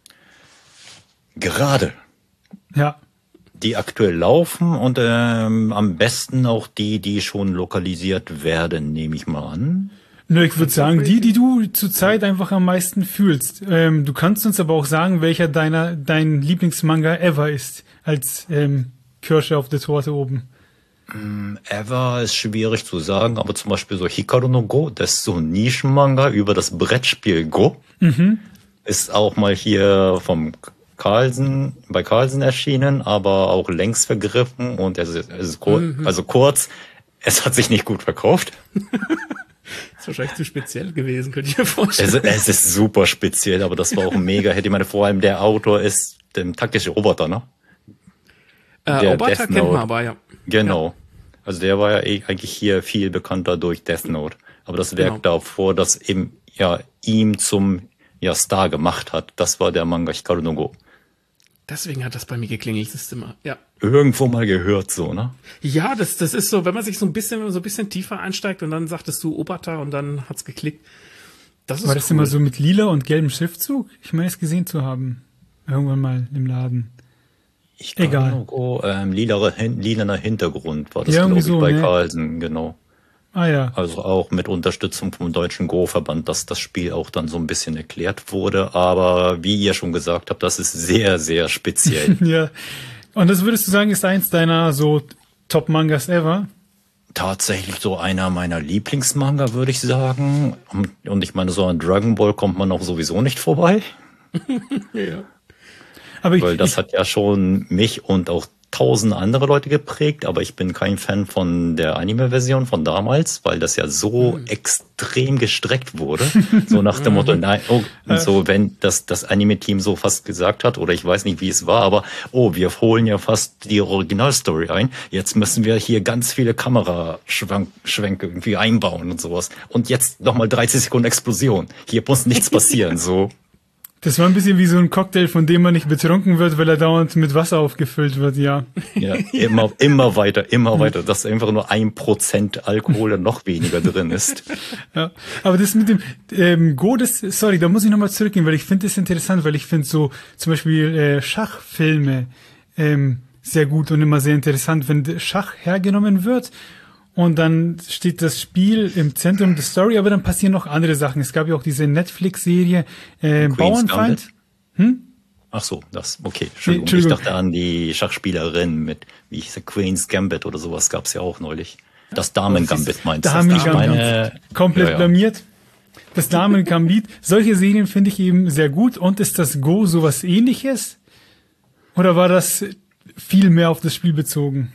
Gerade. Ja. Die aktuell laufen und am besten auch die schon lokalisiert werden, nehme ich mal an. Nö, ich würde sagen, die du zurzeit einfach am meisten fühlst. Du kannst uns aber auch sagen, welcher dein Lieblingsmanga ever ist, als Kirsche auf der Torte oben. Ever ist schwierig zu sagen, aber zum Beispiel so Hikaru no Go, das ist so ein Nischenmanga über das Brettspiel Go. Ist auch mal hier bei Carlsen erschienen, aber auch längst vergriffen und es ist kurz, es hat sich nicht gut verkauft. Ist wahrscheinlich zu speziell gewesen, könnte ich mir vorstellen. Es ist super speziell, aber das war auch mega. Ich meine, vor allem der Autor ist der Takeshi Obata, ne? Obata kennt man aber, ja. Genau. Ja. Also der war ja eigentlich hier viel bekannter durch Death Note. Aber das Werk davor, das eben ihm zum Star gemacht hat, das war der Manga Hikaru no Go. Deswegen hat das bei mir geklingelt, das ist immer, ja. Irgendwo mal gehört, so, ne? Ja, das ist so, wenn man sich so ein bisschen tiefer einsteigt und dann sagtest du Obata und dann hat's geklickt. Das ist war das immer so mit lila und gelbem Schriftzug? Ich meine es gesehen zu haben. Irgendwann mal im Laden. Egal. Lilaner Hintergrund war das, ja, glaube ich, so, bei ne? Carlsen, genau. Ah ja. Also auch mit Unterstützung vom Deutschen Go-Verband, dass das Spiel auch dann so ein bisschen erklärt wurde. Aber wie ihr schon gesagt habt, das ist sehr, sehr speziell. Ja. Und das würdest du sagen, ist eins deiner so Top-Mangas ever? Tatsächlich so einer meiner Lieblingsmanga, würde ich sagen. Und ich meine, so an Dragon Ball kommt man auch sowieso nicht vorbei. Ja. Aber weil das hat ja schon mich und auch 1000 andere Leute geprägt, aber ich bin kein Fan von der Anime-Version von damals, weil das ja so extrem gestreckt wurde. So nach dem Motto, nein, so wenn das Anime-Team so fast gesagt hat, oder ich weiß nicht, wie es war, aber wir holen ja fast die Originalstory ein. Jetzt müssen wir hier ganz viele Kameraschwenke irgendwie einbauen und sowas. Und jetzt nochmal 30 Sekunden Explosion. Hier muss nichts passieren, so. Das war ein bisschen wie so ein Cocktail, von dem man nicht betrunken wird, weil er dauernd mit Wasser aufgefüllt wird, ja. Ja, immer weiter, dass einfach nur 1% Alkohol und noch weniger drin ist. Ja, aber das mit dem Go, sorry, da muss ich nochmal zurückgehen, weil ich finde das interessant, weil ich finde so zum Beispiel Schachfilme sehr gut und immer sehr interessant, wenn Schach hergenommen wird und dann steht das Spiel im Zentrum der Story, aber dann passieren noch andere Sachen. Es gab ja auch diese Netflix-Serie Bauernfeind. Ach so, okay. Entschuldigung. Ich dachte an die Schachspielerin mit, wie hieß sie, Queen's Gambit oder sowas gab's ja auch neulich. Das Damen-Gambit meinst du? Damen-Gambit. Komplett blamiert. Das Damen-Gambit. Solche Serien finde ich eben sehr gut. Und ist das Go sowas ähnliches? Oder war das viel mehr auf das Spiel bezogen?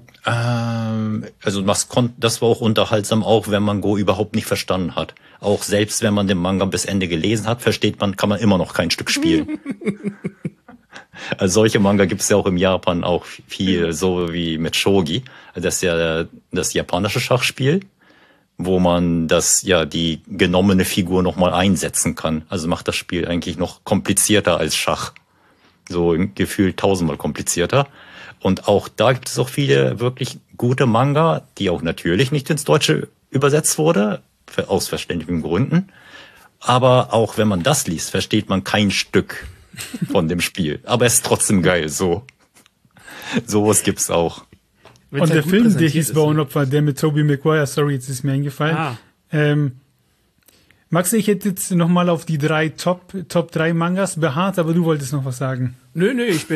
Also das war auch unterhaltsam, auch wenn man Go überhaupt nicht verstanden hat. Auch selbst wenn man den Manga bis Ende gelesen hat, kann man immer noch kein Stück spielen. Also solche Manga gibt es ja auch im Japan auch viel, so wie mit Shogi. Das ist ja das japanische Schachspiel, wo man die genommene Figur nochmal einsetzen kann. Also macht das Spiel eigentlich noch komplizierter als Schach. So gefühlt 1000-mal komplizierter. Und auch da gibt es auch viele wirklich gute Manga, die auch natürlich nicht ins Deutsche übersetzt wurde, aus verständlichen Gründen. Aber auch wenn man das liest, versteht man kein Stück von dem Spiel. Aber es ist trotzdem geil, so. Sowas gibt's auch. Und der Film, der hieß Bauernopfer, der mit Tobey Maguire, sorry, jetzt ist mir eingefallen. Max, ich hätte jetzt nochmal auf die Top 3 Mangas beharrt, aber du wolltest noch was sagen. Nö,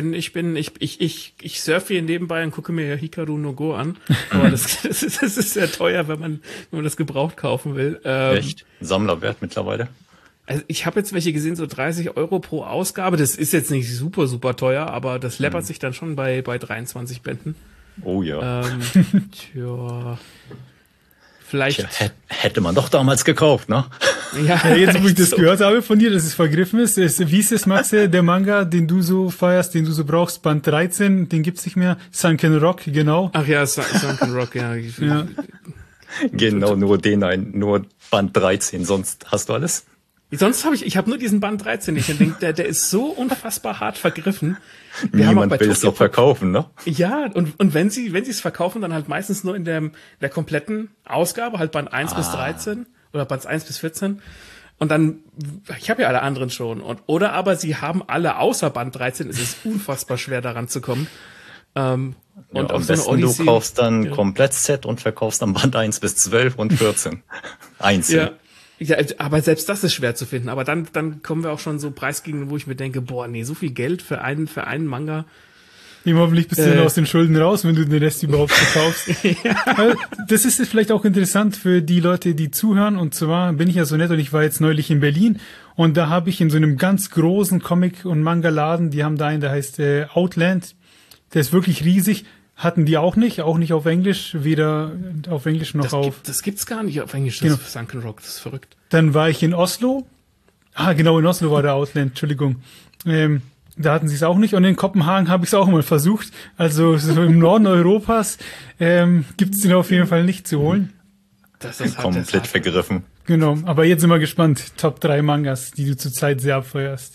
ich surfe hier nebenbei und gucke mir Hikaru no Go an. Aber das ist sehr teuer, wenn man das gebraucht kaufen will. Echt? Sammlerwert mittlerweile? Also ich habe jetzt welche gesehen, so 30 Euro pro Ausgabe. Das ist jetzt nicht super, super teuer, aber das läppert sich dann schon bei 23 Bänden. Oh ja. Tja. Vielleicht. Hätte man doch damals gekauft, ne? Ja, jetzt, wo ich das gehört habe von dir, dass es vergriffen ist. Wie ist es, Max, der Manga, den du so feierst, den du so brauchst, Band 13, den gibt's nicht mehr. Sunken Rock, genau. Ach ja, Sunken Rock, ja. Ja. Genau, nur Band 13, sonst hast du alles? Sonst habe nur diesen Band 13 nicht. Ich denke, der ist so unfassbar hart vergriffen. Niemand will es doch verkaufen, ne? Ja, und wenn sie es verkaufen, dann halt meistens nur in der kompletten Ausgabe, halt Band 1 bis 13 oder Band 1 bis 14. Und dann, ich habe ja alle anderen schon. Oder aber sie haben alle außer Band 13, es ist unfassbar schwer daran zu kommen. Und am besten du kaufst dann Komplettset und verkaufst dann Band 1 bis 12 und 14. Einzeln. Ja, aber selbst das ist schwer zu finden. Aber dann kommen wir auch schon so Preisgegenden, wo ich mir denke, boah, nee, so viel Geld für einen Manga. Hoffentlich bist du dann aus den Schulden raus, wenn du den Rest überhaupt verkaufst. Ja. Das ist vielleicht auch interessant für die Leute, die zuhören. Und zwar bin ich ja so nett und ich war jetzt neulich in Berlin und da habe ich in so einem ganz großen Comic- und Manga-Laden, die haben da einen, der heißt Outland. Der ist wirklich riesig. Hatten die auch nicht auf Englisch, weder auf Englisch noch das gibt's gar nicht auf Englisch, genau. Sunken Rock, das ist verrückt. Dann war ich in Oslo. Genau, in Oslo war der Outland, Entschuldigung. Da hatten sie es auch nicht und in Kopenhagen habe ich es auch mal versucht. Also so im Norden Europas gibt's den auf jeden Fall nicht zu holen. Das ist komplett vergriffen. Genau, aber jetzt sind wir gespannt. Top 3 Mangas, die du zurzeit sehr abfeuerst.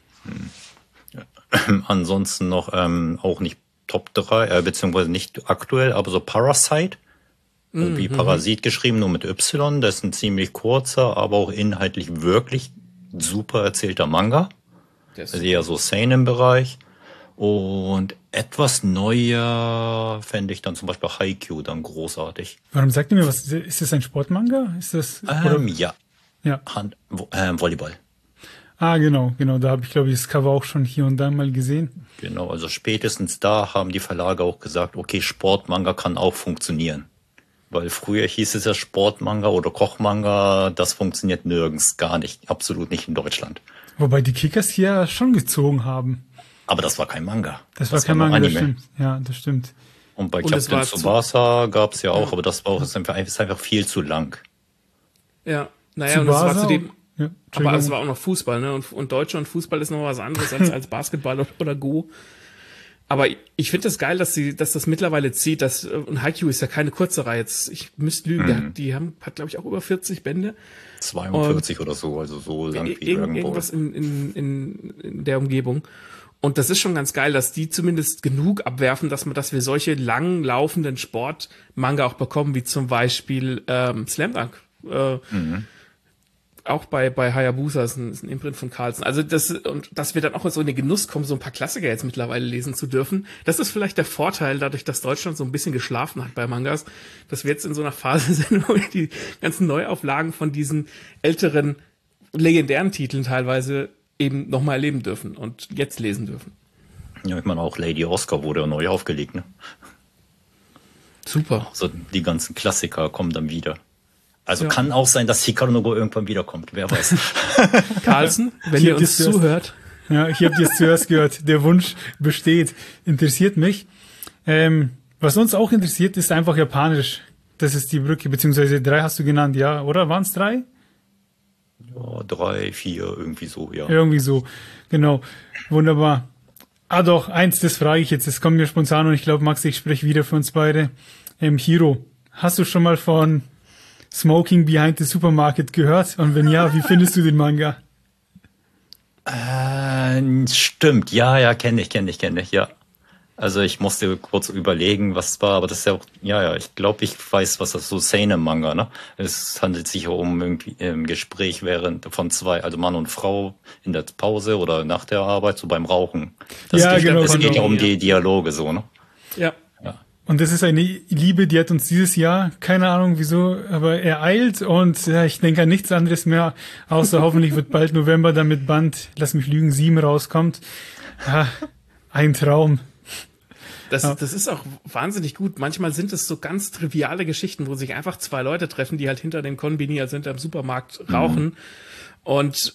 Ansonsten noch auch nicht Top 3, beziehungsweise nicht aktuell, aber so Parasite. Also wie Parasit geschrieben, nur mit Y. Das ist ein ziemlich kurzer, aber auch inhaltlich wirklich super erzählter Manga. Also eher so Seinen-Bereich. Und etwas neuer fände ich dann zum Beispiel Haikyuu dann großartig. Warum sagt ihr mir was? Ist das ein Sportmanga? Ist das? Ja. Volleyball. Genau. Da habe ich, glaube ich, das Cover auch schon hier und da mal gesehen. Genau, also spätestens da haben die Verlage auch gesagt, okay, Sportmanga kann auch funktionieren. Weil früher hieß es ja Sportmanga oder Kochmanga, das funktioniert nirgends, gar nicht, absolut nicht in Deutschland. Wobei die Kickers hier schon gezogen haben. Aber das war kein Manga. Das war kein Manga, das stimmt. Ja, das stimmt. Und bei Captain Tsubasa gab es ja auch, aber das war auch ist einfach viel zu lang. Ja, naja, Tsubasa, und das war zudem... Ja, aber es war auch noch Fußball, ne? Und Deutschland und Fußball ist noch was anderes als Basketball oder Go. Aber ich finde es das geil, dass das mittlerweile zieht, und Haikyuu ist ja keine kurze Reihe. Ich müsste lügen, die hat glaube ich auch über 40 Bände. 42 oder so, also so lang wie irgendwas in der Umgebung. Und das ist schon ganz geil, dass die zumindest genug abwerfen, dass wir solche lang laufenden Sport-Manga auch bekommen, wie zum Beispiel Slam Dunk. Auch bei Hayabusa ist ein Imprint von Carlsen. Also dass wir dann auch so in den Genuss kommen, so ein paar Klassiker jetzt mittlerweile lesen zu dürfen. Das ist vielleicht der Vorteil, dadurch, dass Deutschland so ein bisschen geschlafen hat bei Mangas, dass wir jetzt in so einer Phase sind, wo wir die ganzen Neuauflagen von diesen älteren, legendären Titeln teilweise eben nochmal erleben dürfen und jetzt lesen dürfen. Ja, ich meine, auch Lady Oscar wurde ja neu aufgelegt, ne? Super. Also die ganzen Klassiker kommen dann wieder. Also kann auch sein, dass Hikaru no Go irgendwann wiederkommt, wer weiß. Carlsen, wenn ihr uns zuhört. Ja, ich habe das zuerst gehört. Der Wunsch besteht. Interessiert mich. Was uns auch interessiert, ist einfach Japanisch. Das ist die Brücke, beziehungsweise 3 hast du genannt, ja, oder? Waren es 3? Ja, 3, 4, irgendwie so, ja. Irgendwie so, genau. Wunderbar. Ah doch, eins, das frage ich jetzt. Das kommt mir spontan und ich glaube, Max, ich spreche wieder für uns beide. Hiro, hast du schon mal von Smoking Behind the Supermarket gehört? Und wenn ja, wie findest du den Manga? Stimmt, ja, kenne ich, ja. Also ich musste kurz überlegen, was war, aber das ist ja auch, ja, ich glaube, ich weiß, was das so Seinen-Manga, ne? Es handelt sich um irgendwie im Gespräch von 2, also Mann und Frau in der Pause oder nach der Arbeit, so beim Rauchen. Es geht ja um die Dialoge, so, ne? Ja. Und das ist eine Liebe, die hat uns dieses Jahr, keine Ahnung wieso, aber ereilt und ja, ich denke an nichts anderes mehr, außer hoffentlich wird bald November, damit Band, lass mich lügen, 7 rauskommt. Ja, ein Traum. Das ist auch wahnsinnig gut. Manchmal sind es so ganz triviale Geschichten, wo sich einfach 2 Leute treffen, die halt hinter dem Konbini, also hinter dem Supermarkt rauchen. Und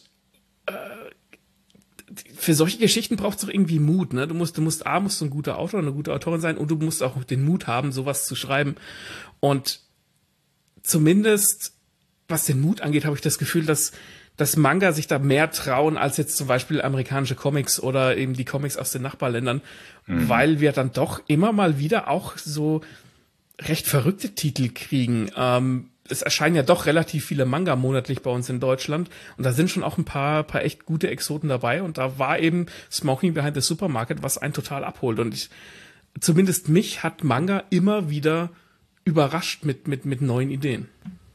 für solche Geschichten braucht es doch irgendwie Mut, ne? Du musst ein guter Autor, eine gute Autorin sein und du musst auch den Mut haben, sowas zu schreiben. Und zumindest, was den Mut angeht, habe ich das Gefühl, dass Manga sich da mehr trauen als jetzt zum Beispiel amerikanische Comics oder eben die Comics aus den Nachbarländern, weil wir dann doch immer mal wieder auch so recht verrückte Titel kriegen. Es erscheinen ja doch relativ viele Manga monatlich bei uns in Deutschland und da sind schon auch ein paar echt gute Exoten dabei und da war eben Smoking Behind the Supermarket, was einen total abholt und zumindest mich hat Manga immer wieder überrascht mit neuen Ideen.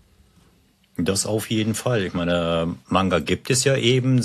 Das auf jeden Fall. Ich meine, Manga gibt es ja eben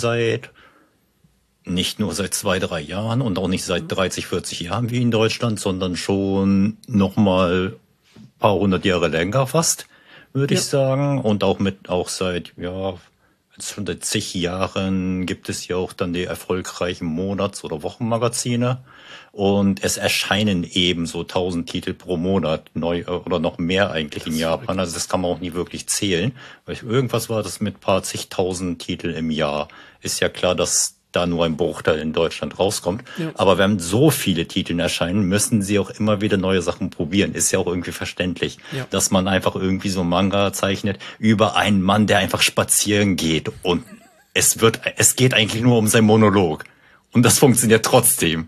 nicht nur seit 2, 3 Jahren und auch nicht seit 30, 40 Jahren wie in Deutschland, sondern schon nochmal ein paar 100 Jahre länger fast, würde ich sagen. Und auch seit schon seit zig Jahren gibt es ja auch dann die erfolgreichen Monats- oder Wochenmagazine. Und es erscheinen eben so 1000 Titel pro Monat neu oder noch mehr eigentlich in Japan. Also das kann man auch nie wirklich zählen. Weil irgendwas war das mit paar zigtausend Titel im Jahr. Ist ja klar, dass da nur ein Bruchteil in Deutschland rauskommt. Ja. Aber wenn so viele Titel erscheinen, müssen sie auch immer wieder neue Sachen probieren. Ist ja auch irgendwie verständlich, dass man einfach irgendwie so Manga zeichnet über einen Mann, der einfach spazieren geht und es geht eigentlich nur um seinen Monolog. Und das funktioniert trotzdem.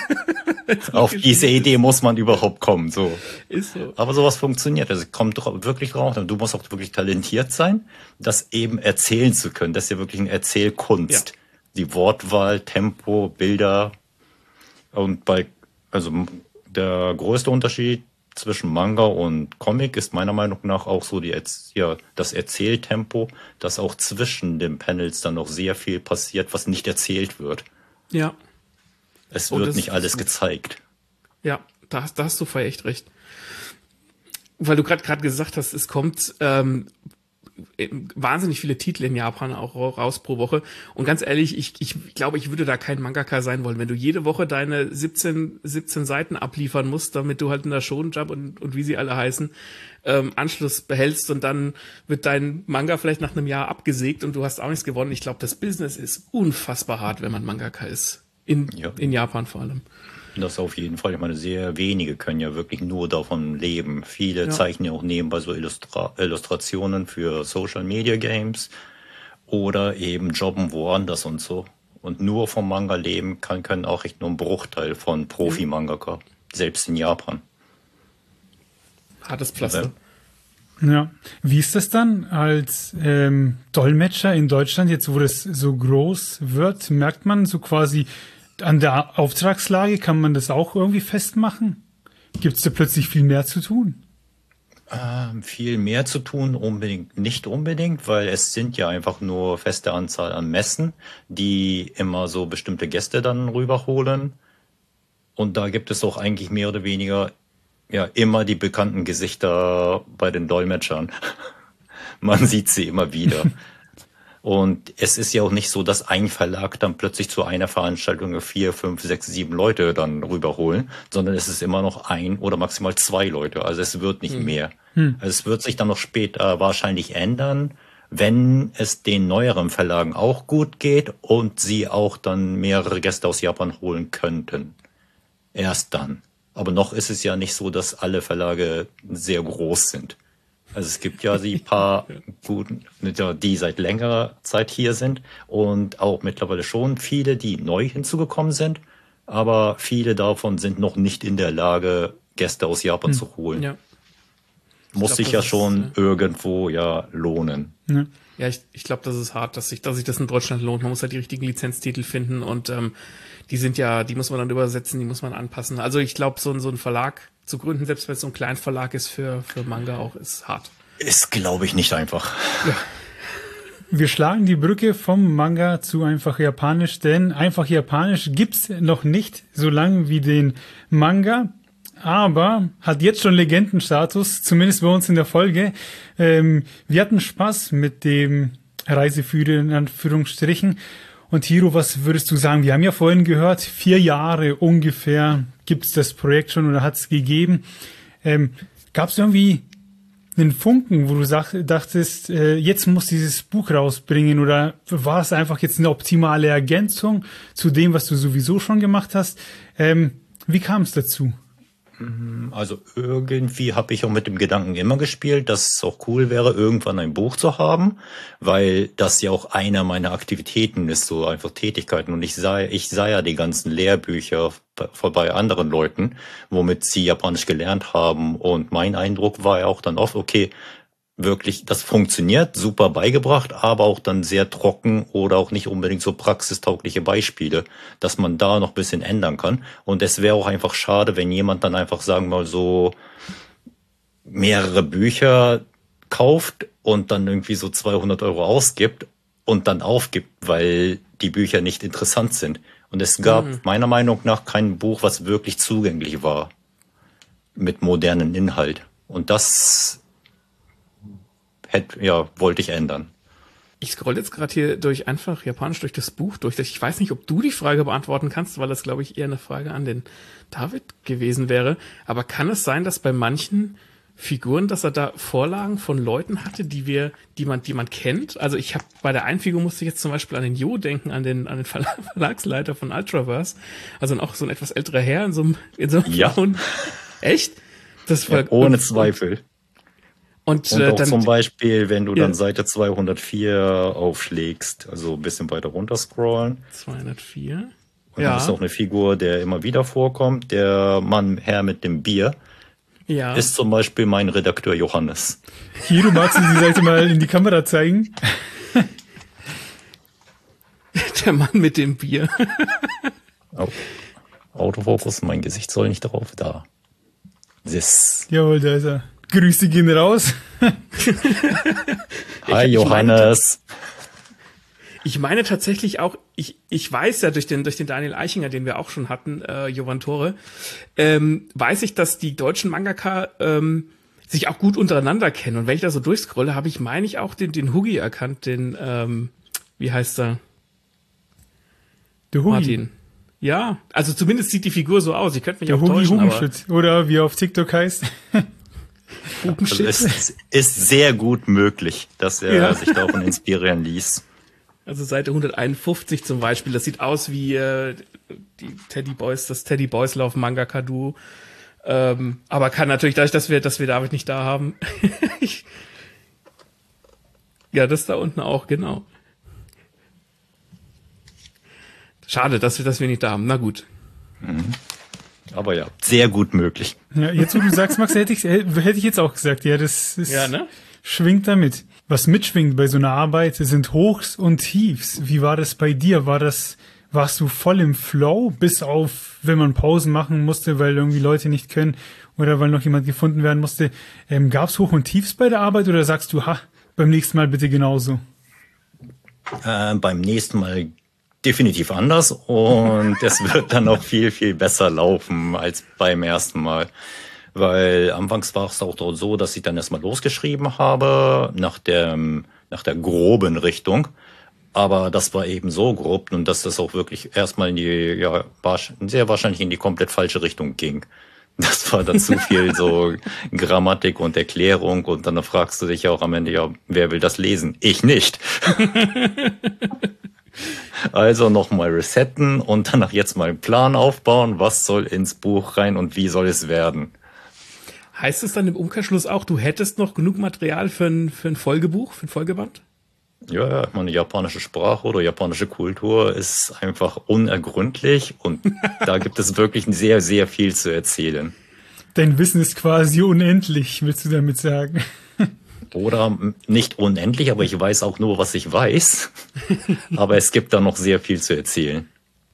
Auf diese Idee muss man überhaupt kommen, so. Ist so. Aber sowas funktioniert. Also kommt wirklich drauf. Du musst auch wirklich talentiert sein, das eben erzählen zu können. Das ist ja wirklich eine Erzählkunst. Ja. Die Wortwahl, Tempo, Bilder und also der größte Unterschied zwischen Manga und Comic ist meiner Meinung nach auch so das Erzähltempo, dass auch zwischen den Panels dann noch sehr viel passiert, was nicht erzählt wird. Ja. Es wird nicht alles gezeigt. Ja, da hast du voll echt recht. Weil du gerade gesagt hast, es kommt wahnsinnig viele Titel in Japan auch raus pro Woche. Und ganz ehrlich, ich glaube, ich würde da kein Mangaka sein wollen. Wenn du jede Woche deine 17 Seiten abliefern musst, damit du halt in der Shonen Jump und wie sie alle heißen, Anschluss behältst und dann wird dein Manga vielleicht nach einem Jahr abgesägt und du hast auch nichts gewonnen. Ich glaube, das Business ist unfassbar hart, wenn man Mangaka ist. In Japan vor allem. Das auf jeden Fall. Ich meine, sehr wenige können ja wirklich nur davon leben. Viele zeichnen ja auch nebenbei so Illustrationen für Social Media Games oder eben jobben woanders und so. Und nur vom Manga leben können auch echt nur ein Bruchteil von Profi-Mangaka, selbst in Japan. Hartes Pflaster. Ja. Wie ist das dann als Dolmetscher in Deutschland, jetzt wo das so groß wird? Merkt man so quasi an der Auftragslage, kann man das auch irgendwie festmachen? Gibt es da plötzlich viel mehr zu tun? Viel mehr zu tun, nicht unbedingt, weil es sind ja einfach nur feste Anzahl an Messen, die immer so bestimmte Gäste dann rüberholen. Und da gibt es auch eigentlich mehr oder weniger ja immer die bekannten Gesichter bei den Dolmetschern. Man sieht sie immer wieder. Und es ist ja auch nicht so, dass ein Verlag dann plötzlich zu einer Veranstaltung 4, 5, 6, 7 Leute dann rüberholen, sondern es ist immer noch ein oder maximal 2 Leute. Also es wird nicht mehr. Also es wird sich dann noch später wahrscheinlich ändern, wenn es den neueren Verlagen auch gut geht und sie auch dann mehrere Gäste aus Japan holen könnten. Erst dann. Aber noch ist es ja nicht so, dass alle Verlage sehr groß sind. Also es gibt ja die paar guten, die seit längerer Zeit hier sind und auch mittlerweile schon viele, die neu hinzugekommen sind. Aber viele davon sind noch nicht in der Lage, Gäste aus Japan zu holen. Ja. Muss sich ja schon irgendwo ja lohnen. Ja, ich glaube, das ist hart, dass sich das in Deutschland lohnt. Man muss halt die richtigen Lizenztitel finden und die muss man dann übersetzen, die muss man anpassen. Also ich glaube, so ein Verlag zu gründen, selbst wenn es so ein Kleinverlag ist für Manga auch, ist hart. Ist, glaube ich, nicht einfach. Ja. Wir schlagen die Brücke vom Manga zu einfach Japanisch, denn einfach Japanisch gibt's noch nicht so lange wie den Manga, aber hat jetzt schon Legendenstatus, zumindest bei uns in der Folge. Wir hatten Spaß mit dem Reiseführer in Anführungsstrichen. Und Hiro, was würdest du sagen? Wir haben ja vorhin gehört, 4 Jahre ungefähr gibt's das Projekt schon oder hat's gegeben. Gab's irgendwie einen Funken, wo du dachtest, jetzt muss dieses Buch rausbringen, oder war es einfach jetzt eine optimale Ergänzung zu dem, was du sowieso schon gemacht hast? Wie kam es dazu? Also irgendwie habe ich auch mit dem Gedanken immer gespielt, dass es auch cool wäre, irgendwann ein Buch zu haben, weil das ja auch einer meiner Aktivitäten ist, so einfach Tätigkeiten. Und ich sah ja die ganzen Lehrbücher bei anderen Leuten, womit sie Japanisch gelernt haben. Und mein Eindruck war ja auch dann oft, okay, wirklich, das funktioniert, super beigebracht, aber auch dann sehr trocken oder auch nicht unbedingt so praxistaugliche Beispiele, dass man da noch ein bisschen ändern kann. Und es wäre auch einfach schade, wenn jemand dann einfach, sagen wir mal so, mehrere Bücher kauft und dann irgendwie so 200 € ausgibt und dann aufgibt, weil die Bücher nicht interessant sind. Und es gab meiner Meinung nach kein Buch, was wirklich zugänglich war mit modernem Inhalt. Und das wollte ich ändern. Ich scroll jetzt gerade hier einfach Japanisch durch das Buch durch. Ich weiß nicht, ob du die Frage beantworten kannst, weil das, glaube ich, eher eine Frage an den David gewesen wäre. Aber kann es sein, dass bei manchen Figuren, dass er da Vorlagen von Leuten hatte, die man kennt? Also ich habe bei der einen Figur musste ich jetzt zum Beispiel an den Jo denken, an den Verlagsleiter von Ultraverse. Also auch so ein etwas älterer Herr in so einem ja. Echt? Das war ohne Zweifel. Und auch dann zum Beispiel, wenn du dann Seite 204 aufschlägst, also ein bisschen weiter runter scrollen. 204. Und dann ist auch eine Figur, der immer wieder vorkommt. Der Herr mit dem Bier ist zum Beispiel mein Redakteur Johannes. Hiro, magst du die Seite mal in die Kamera zeigen? Der Mann mit dem Bier. Autofokus, mein Gesicht soll nicht drauf. Da. Jawohl, da ist er. Grüße gehen raus. Hi Johannes. Ich meine tatsächlich auch, ich weiß ja durch den Daniel Eichinger, den wir auch schon hatten, Jovan Tore, weiß ich, dass die deutschen Mangaka sich auch gut untereinander kennen. Und wenn ich da so durchscrolle, meine ich auch den Hugi erkannt, den, wie heißt er? Der Hugi. Martin. Ja, also zumindest sieht die Figur so aus. Ich könnte mich auch täuschen, aber oder wie er auf TikTok heißt. Also es ist sehr gut möglich, dass er sich davon inspirieren ließ. Also Seite 151 zum Beispiel, das sieht aus wie die Teddy Boys, das Teddy Boys Lauf Mangaka Duo. Aber kann natürlich, dadurch, dass wir David nicht da haben. Ja, das da unten auch, genau. Schade, dass wir nicht da haben. Na gut. Aber ja, sehr gut möglich. Ja, jetzt wo du sagst, Max, hätte ich jetzt auch gesagt, ja, das ist, Ja, ne? schwingt damit. Was mitschwingt bei so einer Arbeit sind Hochs und Tiefs. Wie war das bei dir? Warst du voll im Flow, bis auf, wenn man Pausen machen musste, weil irgendwie Leute nicht können oder weil noch jemand gefunden werden musste? Gab's Hoch und Tiefs bei der Arbeit oder sagst du, beim nächsten Mal bitte genauso? Beim nächsten Mal definitiv anders und es wird dann noch viel, viel besser laufen als beim ersten Mal. Weil anfangs war es auch dort so, dass ich dann erstmal losgeschrieben habe nach der groben Richtung. Aber das war eben so grob und dass das auch wirklich erstmal sehr wahrscheinlich in die komplett falsche Richtung ging. Das war dann zu viel so Grammatik und Erklärung und dann fragst du dich auch am Ende, ja, wer will das lesen? Ich nicht. Also nochmal resetten und danach jetzt mal einen Plan aufbauen, was soll ins Buch rein und wie soll es werden. Heißt es dann im Umkehrschluss auch, du hättest noch genug Material für ein Folgebuch, für ein Folgeband? Ja, ich meine, japanische Sprache oder japanische Kultur ist einfach unergründlich und da gibt es wirklich sehr, sehr viel zu erzählen. Dein Wissen ist quasi unendlich, willst du damit sagen? Oder nicht unendlich, aber ich weiß auch nur, was ich weiß. Aber es gibt da noch sehr viel zu erzählen.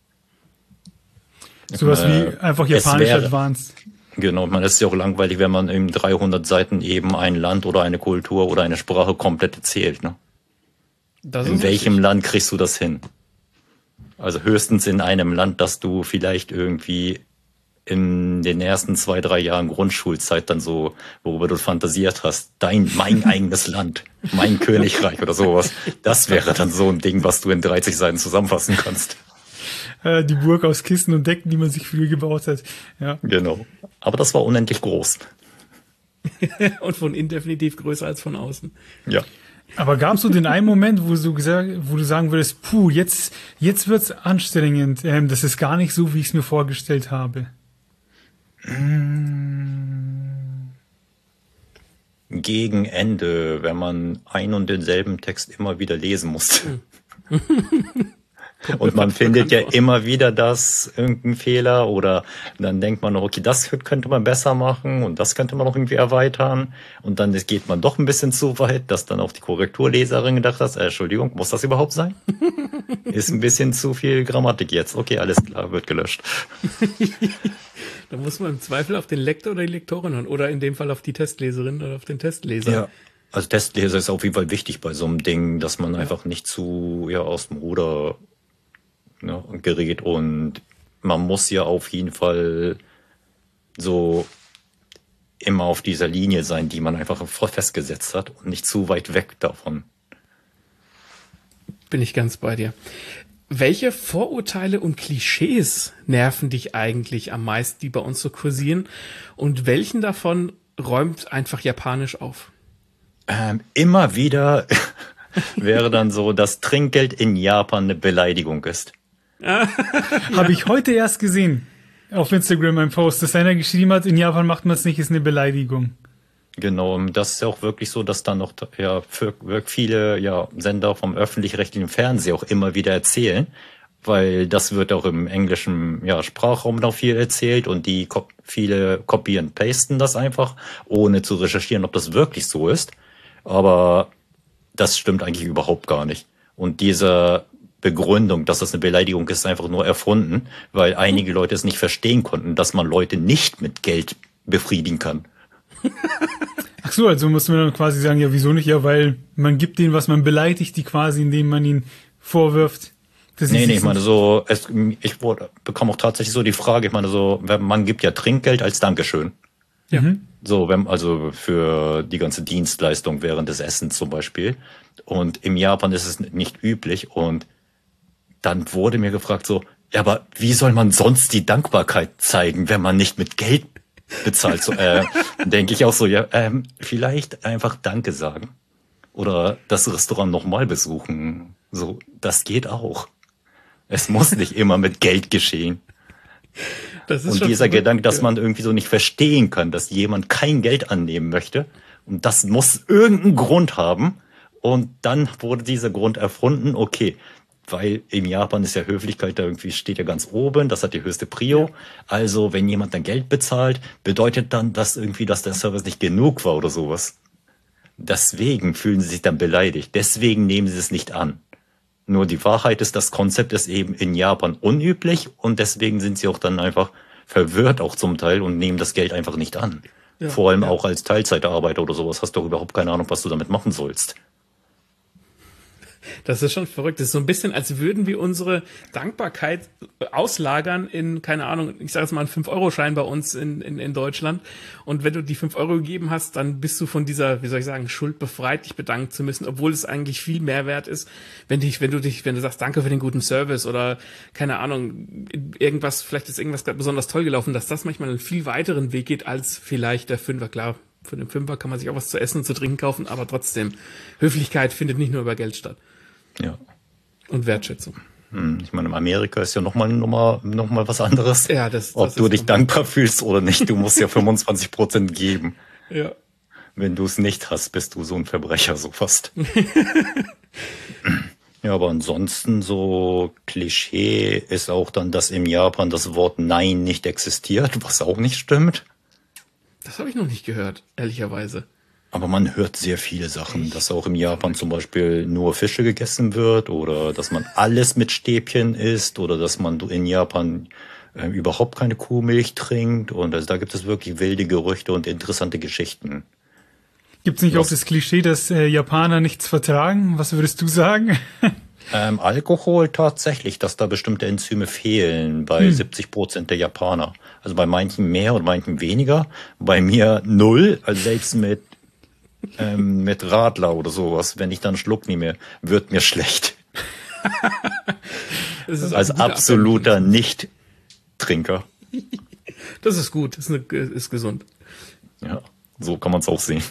Sowas wie einfach japanisch advanced. Genau, man ist ja auch langweilig, wenn man in 300 Seiten eben ein Land oder eine Kultur oder eine Sprache komplett erzählt, ne? In welchem Land kriegst du das hin? Also höchstens in einem Land, das du vielleicht irgendwie in den ersten 2-3 Jahren Grundschulzeit dann so, worüber du fantasiert hast, mein eigenes Land, mein Königreich oder sowas. Das wäre dann so ein Ding, was du in 30 Seiten zusammenfassen kannst. Die Burg aus Kissen und Decken, die man sich früher gebaut hat. Ja. Genau. Aber das war unendlich groß. Und von innen definitiv größer als von außen. Ja. Aber gab es so den einen Moment, wo du sagen würdest, jetzt wird's anstrengend, das ist gar nicht so, wie ich es mir vorgestellt habe? Gegen Ende, wenn man ein und denselben Text immer wieder lesen musste. Und man findet ja immer wieder irgendeinen Fehler oder dann denkt man noch, okay, das könnte man besser machen und das könnte man noch irgendwie erweitern und dann geht man doch ein bisschen zu weit, dass dann auch die Korrekturleserin gedacht hat, Entschuldigung, muss das überhaupt sein? Ist ein bisschen zu viel Grammatik jetzt. Okay, alles klar, wird gelöscht. Da muss man im Zweifel auf den Lektor oder die Lektorin hören oder in dem Fall auf die Testleserin oder auf den Testleser. Ja. Also Testleser ist auf jeden Fall wichtig bei so einem Ding, dass man einfach nicht zu aus dem Ruder gerät und man muss ja auf jeden Fall so immer auf dieser Linie sein, die man einfach festgesetzt hat und nicht zu weit weg davon. Bin ich ganz bei dir. Welche Vorurteile und Klischees nerven dich eigentlich am meisten, die bei uns so kursieren? Und welchen davon räumt einfach Japanisch auf? Immer wieder wäre dann so, dass Trinkgeld in Japan eine Beleidigung ist. Habe ich heute erst gesehen auf Instagram ein Post, dass einer geschrieben hat, in Japan macht man es nicht, ist eine Beleidigung. Genau, und das ist ja auch wirklich so, dass dann noch für viele Sender vom öffentlich-rechtlichen Fernsehen auch immer wieder erzählen, weil das wird auch im englischen Sprachraum noch viel erzählt und viele kopieren und pasten das einfach, ohne zu recherchieren, ob das wirklich so ist. Aber das stimmt eigentlich überhaupt gar nicht. Und diese Begründung, dass das eine Beleidigung ist, einfach nur erfunden, weil einige Leute es nicht verstehen konnten, dass man Leute nicht mit Geld befriedigen kann. Ach so, also muss man dann quasi sagen, ja, wieso nicht? Ja, weil man gibt denen, was man beleidigt, die quasi, indem man ihnen vorwirft. Nee, ich meine so, ich bekomme auch tatsächlich so die Frage, ich meine so, man gibt ja Trinkgeld als Dankeschön. Ja. So, also für die ganze Dienstleistung während des Essens zum Beispiel. Und im Japan ist es nicht üblich und dann wurde mir gefragt so, ja, aber wie soll man sonst die Dankbarkeit zeigen, wenn man nicht mit Geld bezahlt? So, denke ich auch so, vielleicht einfach Danke sagen. Oder das Restaurant nochmal besuchen. So, das geht auch. Es muss nicht immer mit Geld geschehen. Das ist und schon dieser Gedanke, dass man irgendwie so nicht verstehen kann, dass jemand kein Geld annehmen möchte. Und das muss irgendeinen Grund haben. Und dann wurde dieser Grund erfunden, okay, weil in Japan ist ja Höflichkeit da irgendwie, steht ja ganz oben, das hat die höchste Prio. Also wenn jemand dann Geld bezahlt, bedeutet dann das irgendwie, dass der Service nicht genug war oder sowas. Deswegen fühlen sie sich dann beleidigt. Deswegen nehmen sie es nicht an. Nur die Wahrheit ist, das Konzept ist eben in Japan unüblich und deswegen sind sie auch dann einfach verwirrt auch zum Teil und nehmen das Geld einfach nicht an. Ja, Vor allem auch als Teilzeitarbeiter oder sowas hast du auch überhaupt keine Ahnung, was du damit machen sollst. Das ist schon verrückt. Das ist so ein bisschen, als würden wir unsere Dankbarkeit auslagern in, keine Ahnung, ich sage jetzt mal einen 5-Euro-Schein bei uns in Deutschland. Und wenn du die 5 Euro gegeben hast, dann bist du von dieser, wie soll ich sagen, Schuld befreit, dich bedanken zu müssen, obwohl es eigentlich viel mehr wert ist, wenn du sagst, danke für den guten Service oder, keine Ahnung, vielleicht ist irgendwas gerade besonders toll gelaufen, dass das manchmal einen viel weiteren Weg geht als vielleicht der Fünfer. Klar, für den Fünfer kann man sich auch was zu essen und zu trinken kaufen, aber trotzdem, Höflichkeit findet nicht nur über Geld statt. Ja. Und Wertschätzung. Ich meine, in Amerika ist ja noch mal was anderes. Ja, das Ob du dich dankbar fühlst oder nicht, du musst ja 25% geben. Ja. Wenn du es nicht hast, bist du so ein Verbrecher, so fast. Ja, aber ansonsten so Klischee ist auch dann, dass in Japan das Wort Nein nicht existiert, was auch nicht stimmt. Das habe ich noch nicht gehört, ehrlicherweise. Aber man hört sehr viele Sachen, dass auch im Japan zum Beispiel nur Fische gegessen wird oder dass man alles mit Stäbchen isst oder dass man in Japan überhaupt keine Kuhmilch trinkt und also da gibt es wirklich wilde Gerüchte und interessante Geschichten. Gibt es nicht auch das Klischee, dass Japaner nichts vertragen? Was würdest du sagen? Alkohol tatsächlich, dass da bestimmte Enzyme fehlen bei 70% der Japaner. Also bei manchen mehr und manchen weniger. Bei mir 0, also selbst mit Radler oder sowas. Wenn ich dann einen Schluck nehme, wird mir schlecht. Als absoluter Nicht-Trinker. Das ist gut, ist gesund. Ja, so kann man es auch sehen.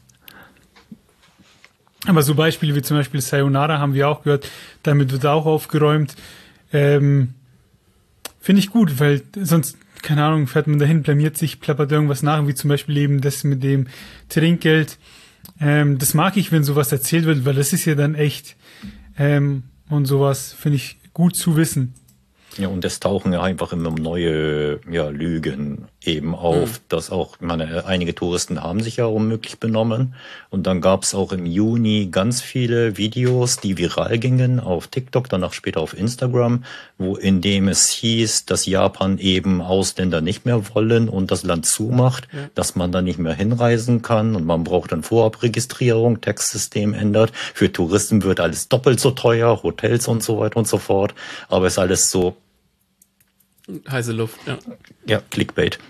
Aber so Beispiele wie zum Beispiel Sayonara haben wir auch gehört, damit wird auch aufgeräumt. Finde ich gut, weil sonst, keine Ahnung, fährt man dahin, blamiert sich, plappert irgendwas nach, wie zum Beispiel eben das mit dem Trinkgeld. Das mag ich, wenn sowas erzählt wird, weil das ist ja dann echt. Und sowas finde ich gut zu wissen. Ja, und es tauchen ja einfach immer neue Lügen eben auf, dass auch, ich meine, einige Touristen haben sich ja unmöglich benommen und dann gab's auch im Juni ganz viele Videos, die viral gingen auf TikTok, danach später auf Instagram, wo in dem es hieß, dass Japan eben Ausländer nicht mehr wollen und das Land zumacht, dass man dann nicht mehr hinreisen kann und man braucht dann Vorabregistrierung, Taxsystem ändert, für Touristen wird alles doppelt so teuer, Hotels und so weiter und so fort, aber ist alles so heiße Luft, ja. Ja, Clickbait.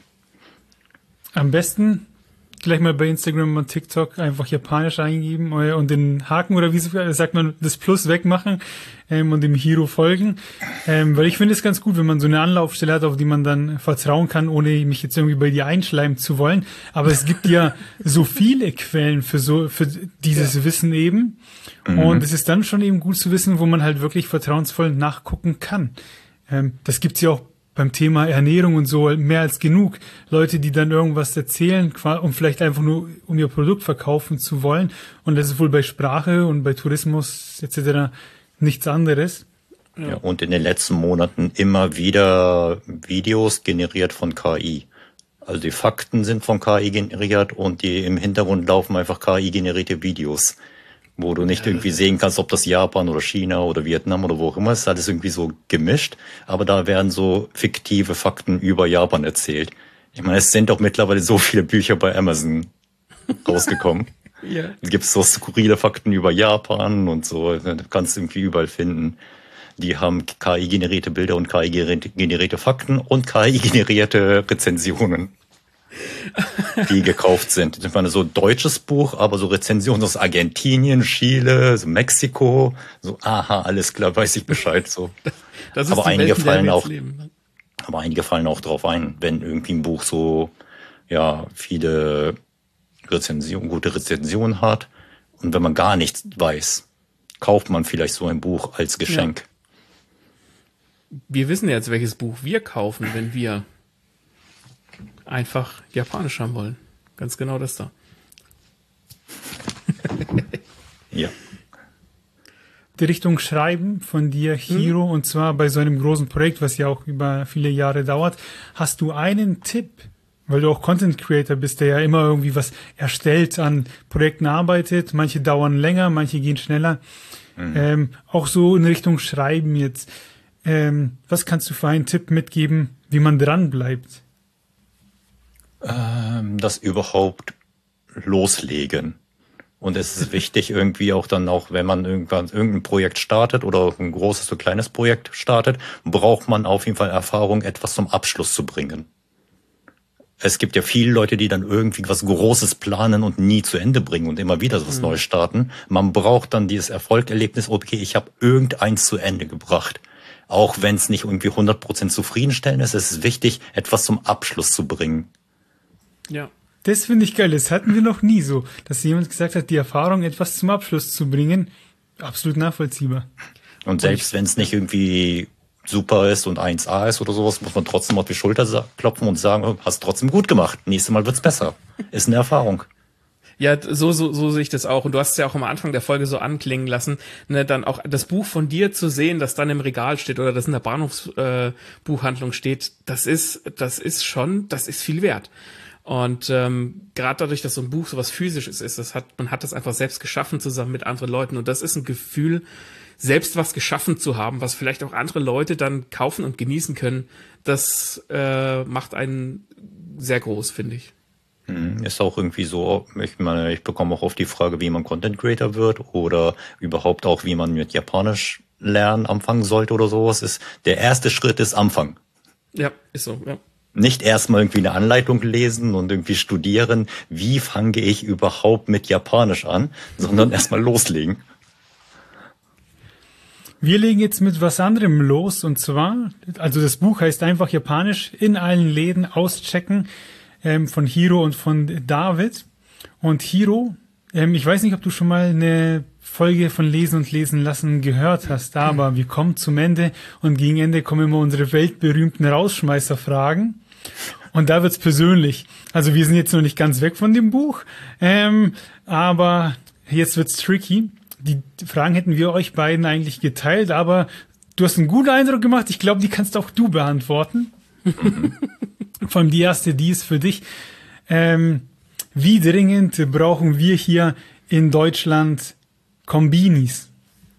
Am besten gleich mal bei Instagram und TikTok einfach Japanisch eingeben und den Haken oder wie sagt man, das Plus wegmachen und dem Hero folgen. Weil ich finde es ganz gut, wenn man so eine Anlaufstelle hat, auf die man dann vertrauen kann, ohne mich jetzt irgendwie bei dir einschleimen zu wollen. Aber es gibt ja so viele Quellen für dieses Wissen eben. Und es ist dann schon eben gut zu wissen, wo man halt wirklich vertrauensvoll nachgucken kann. Das gibt's ja auch beim Thema Ernährung und so mehr als genug. Leute, die dann irgendwas erzählen, um vielleicht einfach nur, um ihr Produkt verkaufen zu wollen. Und das ist wohl bei Sprache und bei Tourismus etc. nichts anderes. Ja, und in den letzten Monaten immer wieder Videos generiert von KI. Also die Fakten sind von KI generiert und die im Hintergrund laufen einfach KI-generierte Videos, wo du nicht irgendwie sehen kannst, ob das Japan oder China oder Vietnam oder wo auch immer ist, alles irgendwie so gemischt, aber da werden so fiktive Fakten über Japan erzählt. Ich meine, es sind doch mittlerweile so viele Bücher bei Amazon rausgekommen. Ja. Es gibt so skurrile Fakten über Japan und so, du kannst irgendwie überall finden. Die haben KI-generierte Bilder und KI-generierte Fakten und KI-generierte Rezensionen, die gekauft sind. Ich meine, so ein deutsches Buch, aber so Rezensionen aus Argentinien, Chile, so Mexiko, so, aha, alles klar, weiß ich Bescheid, so. Das ist aber die einige Welt, in der fallen wir jetzt auch, leben. aber einige fallen auch drauf ein, wenn irgendwie ein Buch so, ja, viele gute Rezensionen hat und wenn man gar nichts weiß, kauft man vielleicht so ein Buch als Geschenk. Ja. Wir wissen jetzt, welches Buch wir kaufen, wenn wir einfach Japanisch haben wollen. Ganz genau das da. Ja. die Richtung Schreiben von dir, Hiro, und zwar bei so einem großen Projekt, was ja auch über viele Jahre dauert. Hast du einen Tipp, weil du auch Content Creator bist, der ja immer irgendwie was erstellt, an Projekten arbeitet, manche dauern länger, manche gehen schneller, auch so in Richtung Schreiben jetzt. Was kannst du für einen Tipp mitgeben, wie man dran bleibt? Das überhaupt loslegen. Und es ist wichtig irgendwie auch dann auch, wenn man irgendein Projekt startet oder ein großes oder kleines Projekt startet, braucht man auf jeden Fall Erfahrung, etwas zum Abschluss zu bringen. Es gibt ja viele Leute, die dann irgendwie was Großes planen und nie zu Ende bringen und immer wieder was Neues starten. Man braucht dann dieses Erfolgserlebnis, okay, ich habe irgendeins zu Ende gebracht. Auch wenn es nicht irgendwie 100% zufriedenstellend ist, es ist wichtig, etwas zum Abschluss zu bringen. Ja. Das finde ich geil. Das hatten wir noch nie so, dass jemand gesagt hat, die Erfahrung, etwas zum Abschluss zu bringen. Absolut nachvollziehbar. Und selbst wenn es nicht irgendwie super ist und 1A ist oder sowas, muss man trotzdem auf die Schulter klopfen und sagen, oh, hast trotzdem gut gemacht. Nächstes Mal wird's besser. Ist eine Erfahrung. Ja, so sehe ich das auch. Und du hast es ja auch am Anfang der Folge so anklingen lassen, ne, dann auch das Buch von dir zu sehen, das dann im Regal steht oder das in der Bahnhofsbuchhandlung steht, das ist viel wert. Und gerade dadurch, dass so ein Buch so was Physisches ist, man hat das einfach selbst geschaffen zusammen mit anderen Leuten. Und das ist ein Gefühl, selbst was geschaffen zu haben, was vielleicht auch andere Leute dann kaufen und genießen können. Das macht einen sehr groß, finde ich. Ist auch irgendwie so, ich meine, ich bekomme auch oft die Frage, wie man Content Creator wird oder überhaupt auch, wie man mit Japanisch lernen anfangen sollte oder sowas. Der erste Schritt ist Anfang. Ja, ist so, ja. Nicht erstmal irgendwie eine Anleitung lesen und irgendwie studieren, wie fange ich überhaupt mit Japanisch an, sondern erstmal loslegen. Wir legen jetzt mit was anderem los, und zwar, also das Buch heißt einfach Japanisch, in allen Läden auschecken, von Hiro und von David. Und Hiro, ich weiß nicht, ob du schon mal eine Folge von Lesen und Lesen lassen gehört hast, aber wir kommen zum Ende und gegen Ende kommen immer unsere weltberühmten Rausschmeißerfragen. Und da wird's persönlich. Also wir sind jetzt noch nicht ganz weg von dem Buch, aber jetzt wird's tricky. Die Fragen hätten wir euch beiden eigentlich geteilt, aber du hast einen guten Eindruck gemacht. Ich glaube, die kannst auch du beantworten. Vor allem die erste, die ist für dich. Wie dringend brauchen wir hier in Deutschland Kombinis?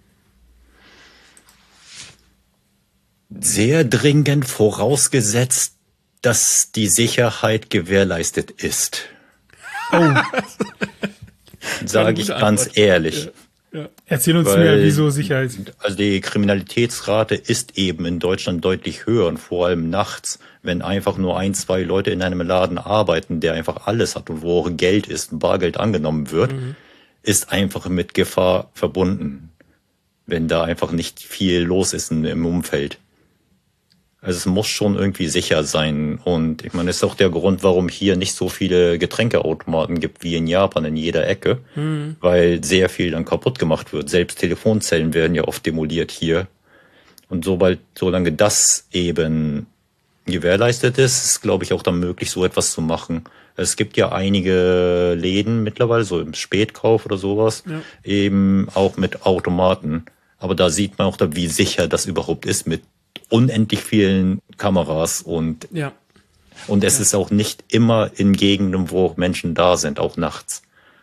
Sehr dringend, vorausgesetzt, dass die Sicherheit gewährleistet ist. Oh. Sage ich ganz ehrlich. Ja. Erzähl uns mehr, wieso Sicherheit. Also die Kriminalitätsrate ist eben in Deutschland deutlich höher und vor allem nachts, wenn einfach nur 1, 2 Leute in einem Laden arbeiten, der einfach alles hat und wo auch Geld ist, Bargeld angenommen wird, ist einfach mit Gefahr verbunden, wenn da einfach nicht viel los ist im Umfeld. Also es muss schon irgendwie sicher sein und ich meine, das ist auch der Grund, warum hier nicht so viele Getränkeautomaten gibt wie in Japan in jeder Ecke, weil sehr viel dann kaputt gemacht wird. Selbst Telefonzellen werden ja oft demoliert hier. Und solange das eben gewährleistet ist, ist, glaube ich, auch dann möglich, so etwas zu machen. Es gibt ja einige Läden mittlerweile, so im Spätkauf oder sowas, eben auch mit Automaten. Aber da sieht man auch, wie sicher das überhaupt ist mit unendlich vielen Kameras und es ist auch nicht immer in Gegenden, wo Menschen da sind, auch nachts.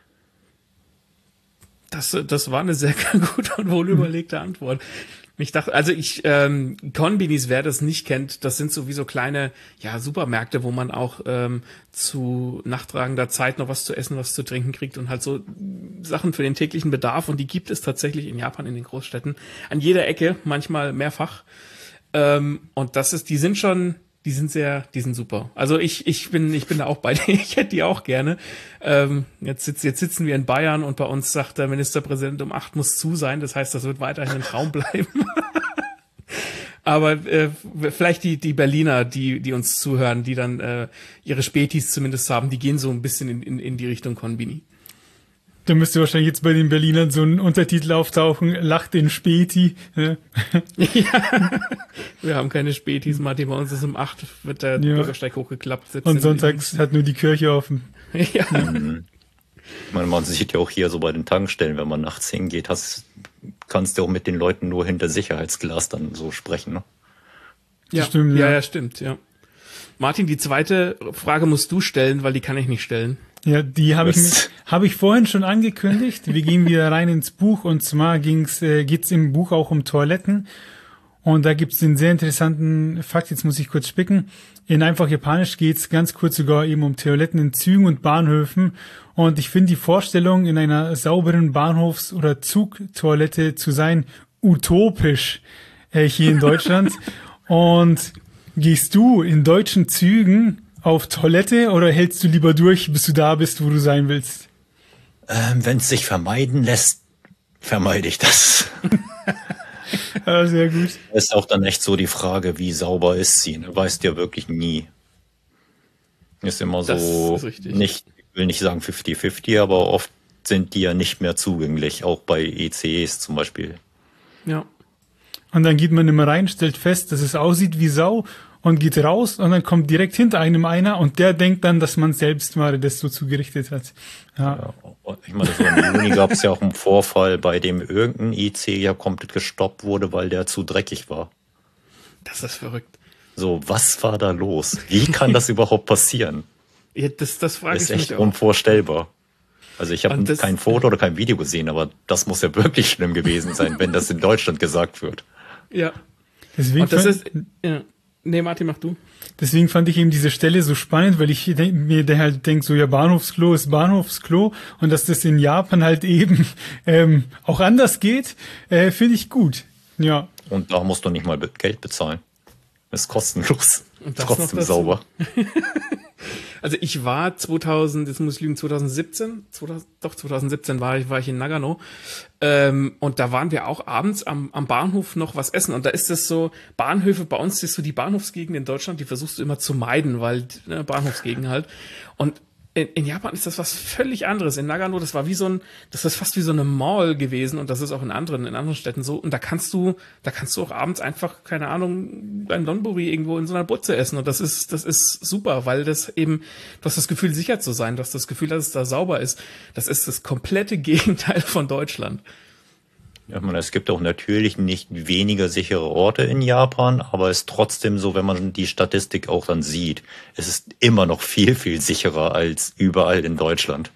Das war eine sehr gute und wohl überlegte Antwort. Ich dachte, also Konbinis, wer das nicht kennt, das sind sowieso kleine, Supermärkte, wo man auch zu nachtragender Zeit noch was zu essen, was zu trinken kriegt und halt so Sachen für den täglichen Bedarf, und die gibt es tatsächlich in Japan in den Großstädten an jeder Ecke, manchmal mehrfach. Und die sind super. Also ich bin da auch bei dir. Ich hätte die auch gerne. Jetzt sitzen wir in Bayern und bei uns sagt der Ministerpräsident, um 8 muss zu sein. Das heißt, das wird weiterhin ein Traum bleiben. Aber vielleicht die Berliner, die uns zuhören, die dann ihre Spätis zumindest haben, die gehen so ein bisschen in die Richtung Konbini. Da müsste wahrscheinlich jetzt bei den Berlinern so ein Untertitel auftauchen, lacht den Späti. Ja. Wir haben keine Spätis, Martin, bei uns ist um 8 wird der Bürgersteig hochgeklappt. Und sonntags hat nur die Kirche offen. Man sieht ja auch hier so bei den Tankstellen, wenn man nachts hingeht, kannst du auch mit den Leuten nur hinter Sicherheitsglas dann so sprechen, ne? Ja, stimmt, ja, stimmt, ja. Martin, die zweite Frage musst du stellen, weil die kann ich nicht stellen. Ja, die habe ich vorhin schon angekündigt. Wir gehen wieder rein ins Buch und zwar geht's im Buch auch um Toiletten. Und da gibt's den sehr interessanten Fakt, jetzt muss ich kurz spicken. In einfach Japanisch geht's ganz kurz sogar eben um Toiletten in Zügen und Bahnhöfen. Und ich finde die Vorstellung, in einer sauberen Bahnhofs- oder Zugtoilette zu sein, utopisch hier in Deutschland. Und gehst du in deutschen Zügen auf Toilette oder hältst du lieber durch, bis du da bist, wo du sein willst? Wenn es sich vermeiden lässt, vermeide ich das. Ja, sehr gut. Ist auch dann echt so die Frage, wie sauber ist sie? Ne? Weißt ja wirklich nie. Ist immer Das so, ist richtig. nicht, ich will nicht sagen 50-50, aber oft sind die ja nicht mehr zugänglich, auch bei ECEs zum Beispiel. Ja. Und dann geht man immer rein, stellt fest, dass es aussieht wie Sau und geht raus und dann kommt direkt hinter einem einer und der denkt dann, dass man selbst mal das so zugerichtet hat. Ja. Ja, ich meine, so im Juni gab es ja auch einen Vorfall, bei dem irgendein IC ja komplett gestoppt wurde, weil der zu dreckig war. Das ist verrückt. So, was war da los? Wie kann das überhaupt passieren? Ja, das frage Das ich ist echt mich auch. unvorstellbar. Also ich habe Und das- kein Foto oder kein Video gesehen, aber das muss ja wirklich schlimm gewesen sein, wenn das in Deutschland gesagt wird. Ja. Deswegen, Und das ist, ja. Nee, Martin, mach du. deswegen fand ich eben diese Stelle so spannend, weil ich mir halt denke, so ja, Bahnhofsklo ist Bahnhofsklo und dass das in Japan halt eben auch anders geht, finde ich gut. Ja. Und da musst du nicht mal Geld bezahlen. Ist kostenlos. Und das Trotzdem noch dazu. sauber. Also ich war jetzt muss ich lügen, 2017 war ich in Nagano. Und da waren wir auch abends am Bahnhof noch was essen. Und da ist das so, Bahnhöfe, bei uns ist so die Bahnhofsgegend in Deutschland, die versuchst du immer zu meiden, weil, ne, Bahnhofsgegend halt. Und in Japan ist das was völlig anderes. In Nagano, das ist fast wie so eine Mall gewesen und das ist auch in anderen Städten so. Und da kannst du auch abends einfach, keine Ahnung, beim Donburi irgendwo in so einer Butze essen. Und das ist super, weil das eben, du hast das Gefühl, sicher zu sein, du hast das Gefühl, dass es da sauber ist. Das ist das komplette Gegenteil von Deutschland. Ja, man, es gibt auch natürlich nicht weniger sichere Orte in Japan, aber es ist trotzdem so, wenn man die Statistik auch dann sieht, es ist immer noch viel, viel sicherer als überall in Deutschland.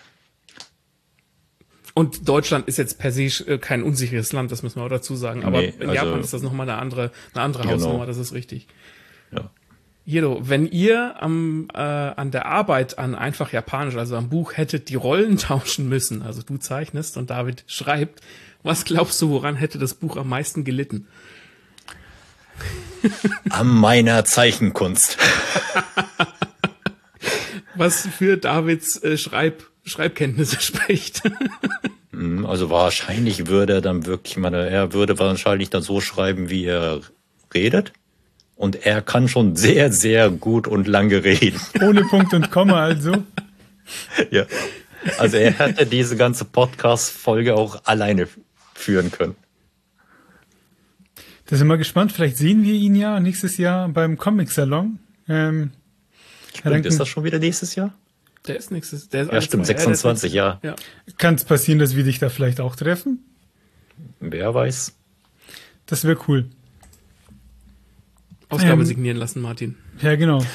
Und Deutschland ist jetzt per se kein unsicheres Land, das müssen wir auch dazu sagen. Aber Nee, in also- Japan ist das nochmal eine andere Genau. Hausnummer, das ist richtig. Ja. Jiro, wenn ihr an der Arbeit an einfach Japanisch, also am Buch, hättet die Rollen tauschen müssen, also du zeichnest und David schreibt, was glaubst du, woran hätte das Buch am meisten gelitten? An meiner Zeichenkunst. Was für Davids Schreibkenntnisse spricht. Also wahrscheinlich würde er dann wirklich, er würde wahrscheinlich dann so schreiben, wie er redet. Und er kann schon sehr, sehr gut und lange reden. Ohne Punkt und Komma also. Ja. Also er hätte diese ganze Podcast-Folge auch alleine führen können. Da sind wir gespannt. Vielleicht sehen wir ihn ja nächstes Jahr beim Comic-Salon. Stimmt, ist das schon wieder nächstes Jahr? Der ist nächstes. Der ist Ja, stimmt, 26, ja. Ja. Kann es passieren, dass wir dich da vielleicht auch treffen? Wer weiß. Das wäre cool. Ausgabe signieren lassen, Martin. Ja, genau.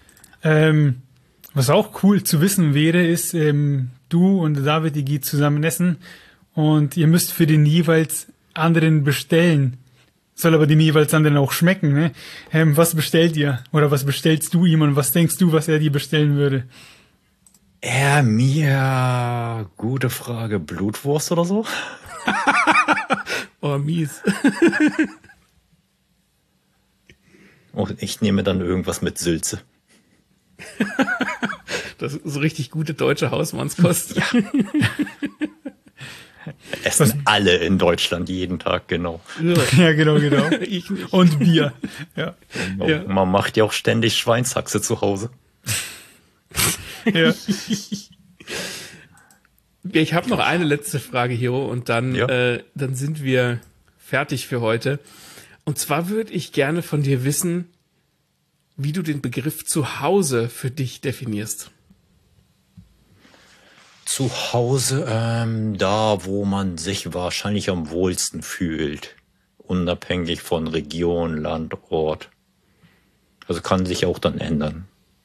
Was auch cool zu wissen wäre, ist, du und David, ihr geht zusammen essen und ihr müsst für den jeweils anderen bestellen. Soll aber dem jeweils anderen auch schmecken, ne? Was bestellt ihr? Oder was bestellst du ihm und was denkst du, was er dir bestellen würde? Mir, gute Frage, Blutwurst oder so? Oh, mies. Und ich nehme dann irgendwas mit Sülze. Das ist so richtig gute deutsche Hausmannskost. Ja. Essen alle in Deutschland jeden Tag, genau. Ja, genau. Ich nicht. Und Bier. Ja. Ja. Man macht ja auch ständig Schweinshaxe zu Hause. Ja. Ich habe noch eine letzte Frage, Hiro, und dann sind wir fertig für heute. Und zwar würde ich gerne von dir wissen, wie du den Begriff Zuhause für dich definierst. Zu Hause, da wo man sich wahrscheinlich am wohlsten fühlt. Unabhängig von Region, Land, Ort. Also kann sich auch dann ändern.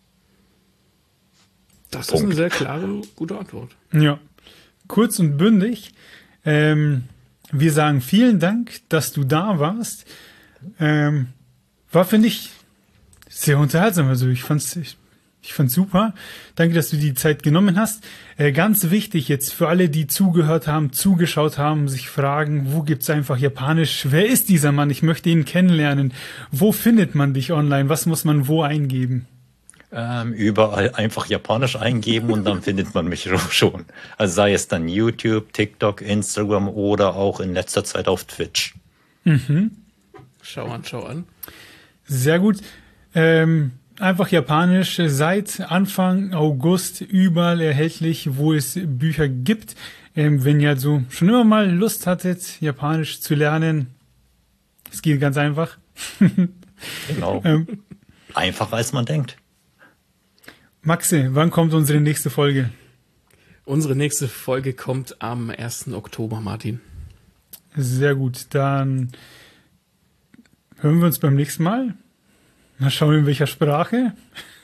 Das ist eine sehr klare, gute Antwort. Ja, kurz und bündig. Wir sagen vielen Dank, dass du da warst. War, finde ich, sehr unterhaltsam. Also ich fand's super. Danke, dass du die Zeit genommen hast. Ganz wichtig jetzt für alle, die zugehört haben, zugeschaut haben, sich fragen, wo gibt's einfach Japanisch? Wer ist dieser Mann? Ich möchte ihn kennenlernen. Wo findet man dich online? Was muss man wo eingeben? Überall einfach Japanisch eingeben und dann findet man mich schon. Also sei es dann YouTube, TikTok, Instagram oder auch in letzter Zeit auf Twitch. Mhm. Schau an. Sehr gut. Einfach Japanisch seit Anfang August überall erhältlich, wo es Bücher gibt. Wenn ihr also schon immer mal Lust hattet, Japanisch zu lernen, es geht ganz einfach. Genau. Einfacher als man denkt. Maxe, wann kommt unsere nächste Folge? Unsere nächste Folge kommt am 1. Oktober, Martin. Sehr gut, dann hören wir uns beim nächsten Mal. Mal schauen, in welcher Sprache.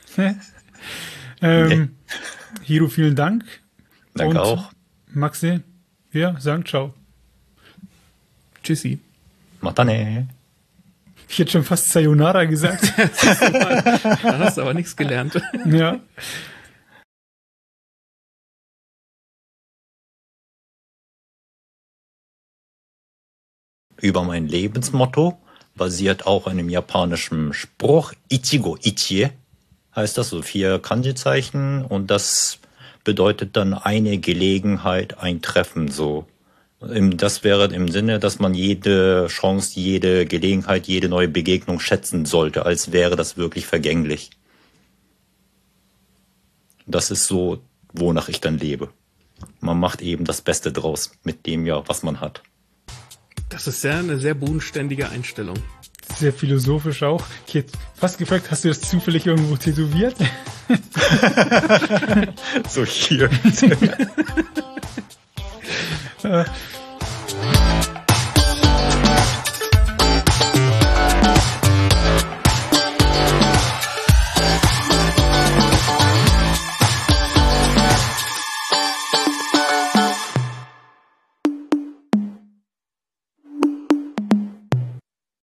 Hiro, vielen Dank. Danke und auch. Maxe, wir sagen ciao. Tschüssi. Matane. Ich hätte schon fast Sayonara gesagt. Da hast du aber nichts gelernt. Ja. Über mein Lebensmotto basiert auch einem japanischen Spruch. Ichigo Ichie heißt das, so 4 Kanji-Zeichen. Und das bedeutet dann eine Gelegenheit, ein Treffen, so. Das wäre im Sinne, dass man jede Chance, jede Gelegenheit, jede neue Begegnung schätzen sollte, als wäre das wirklich vergänglich. Das ist so, wonach ich dann lebe. Man macht eben das Beste draus mit dem, ja, was man hat. Das ist eine sehr bodenständige Einstellung. Sehr philosophisch auch. Ich hätte fast gefragt, hast du das zufällig irgendwo tätowiert? So hier.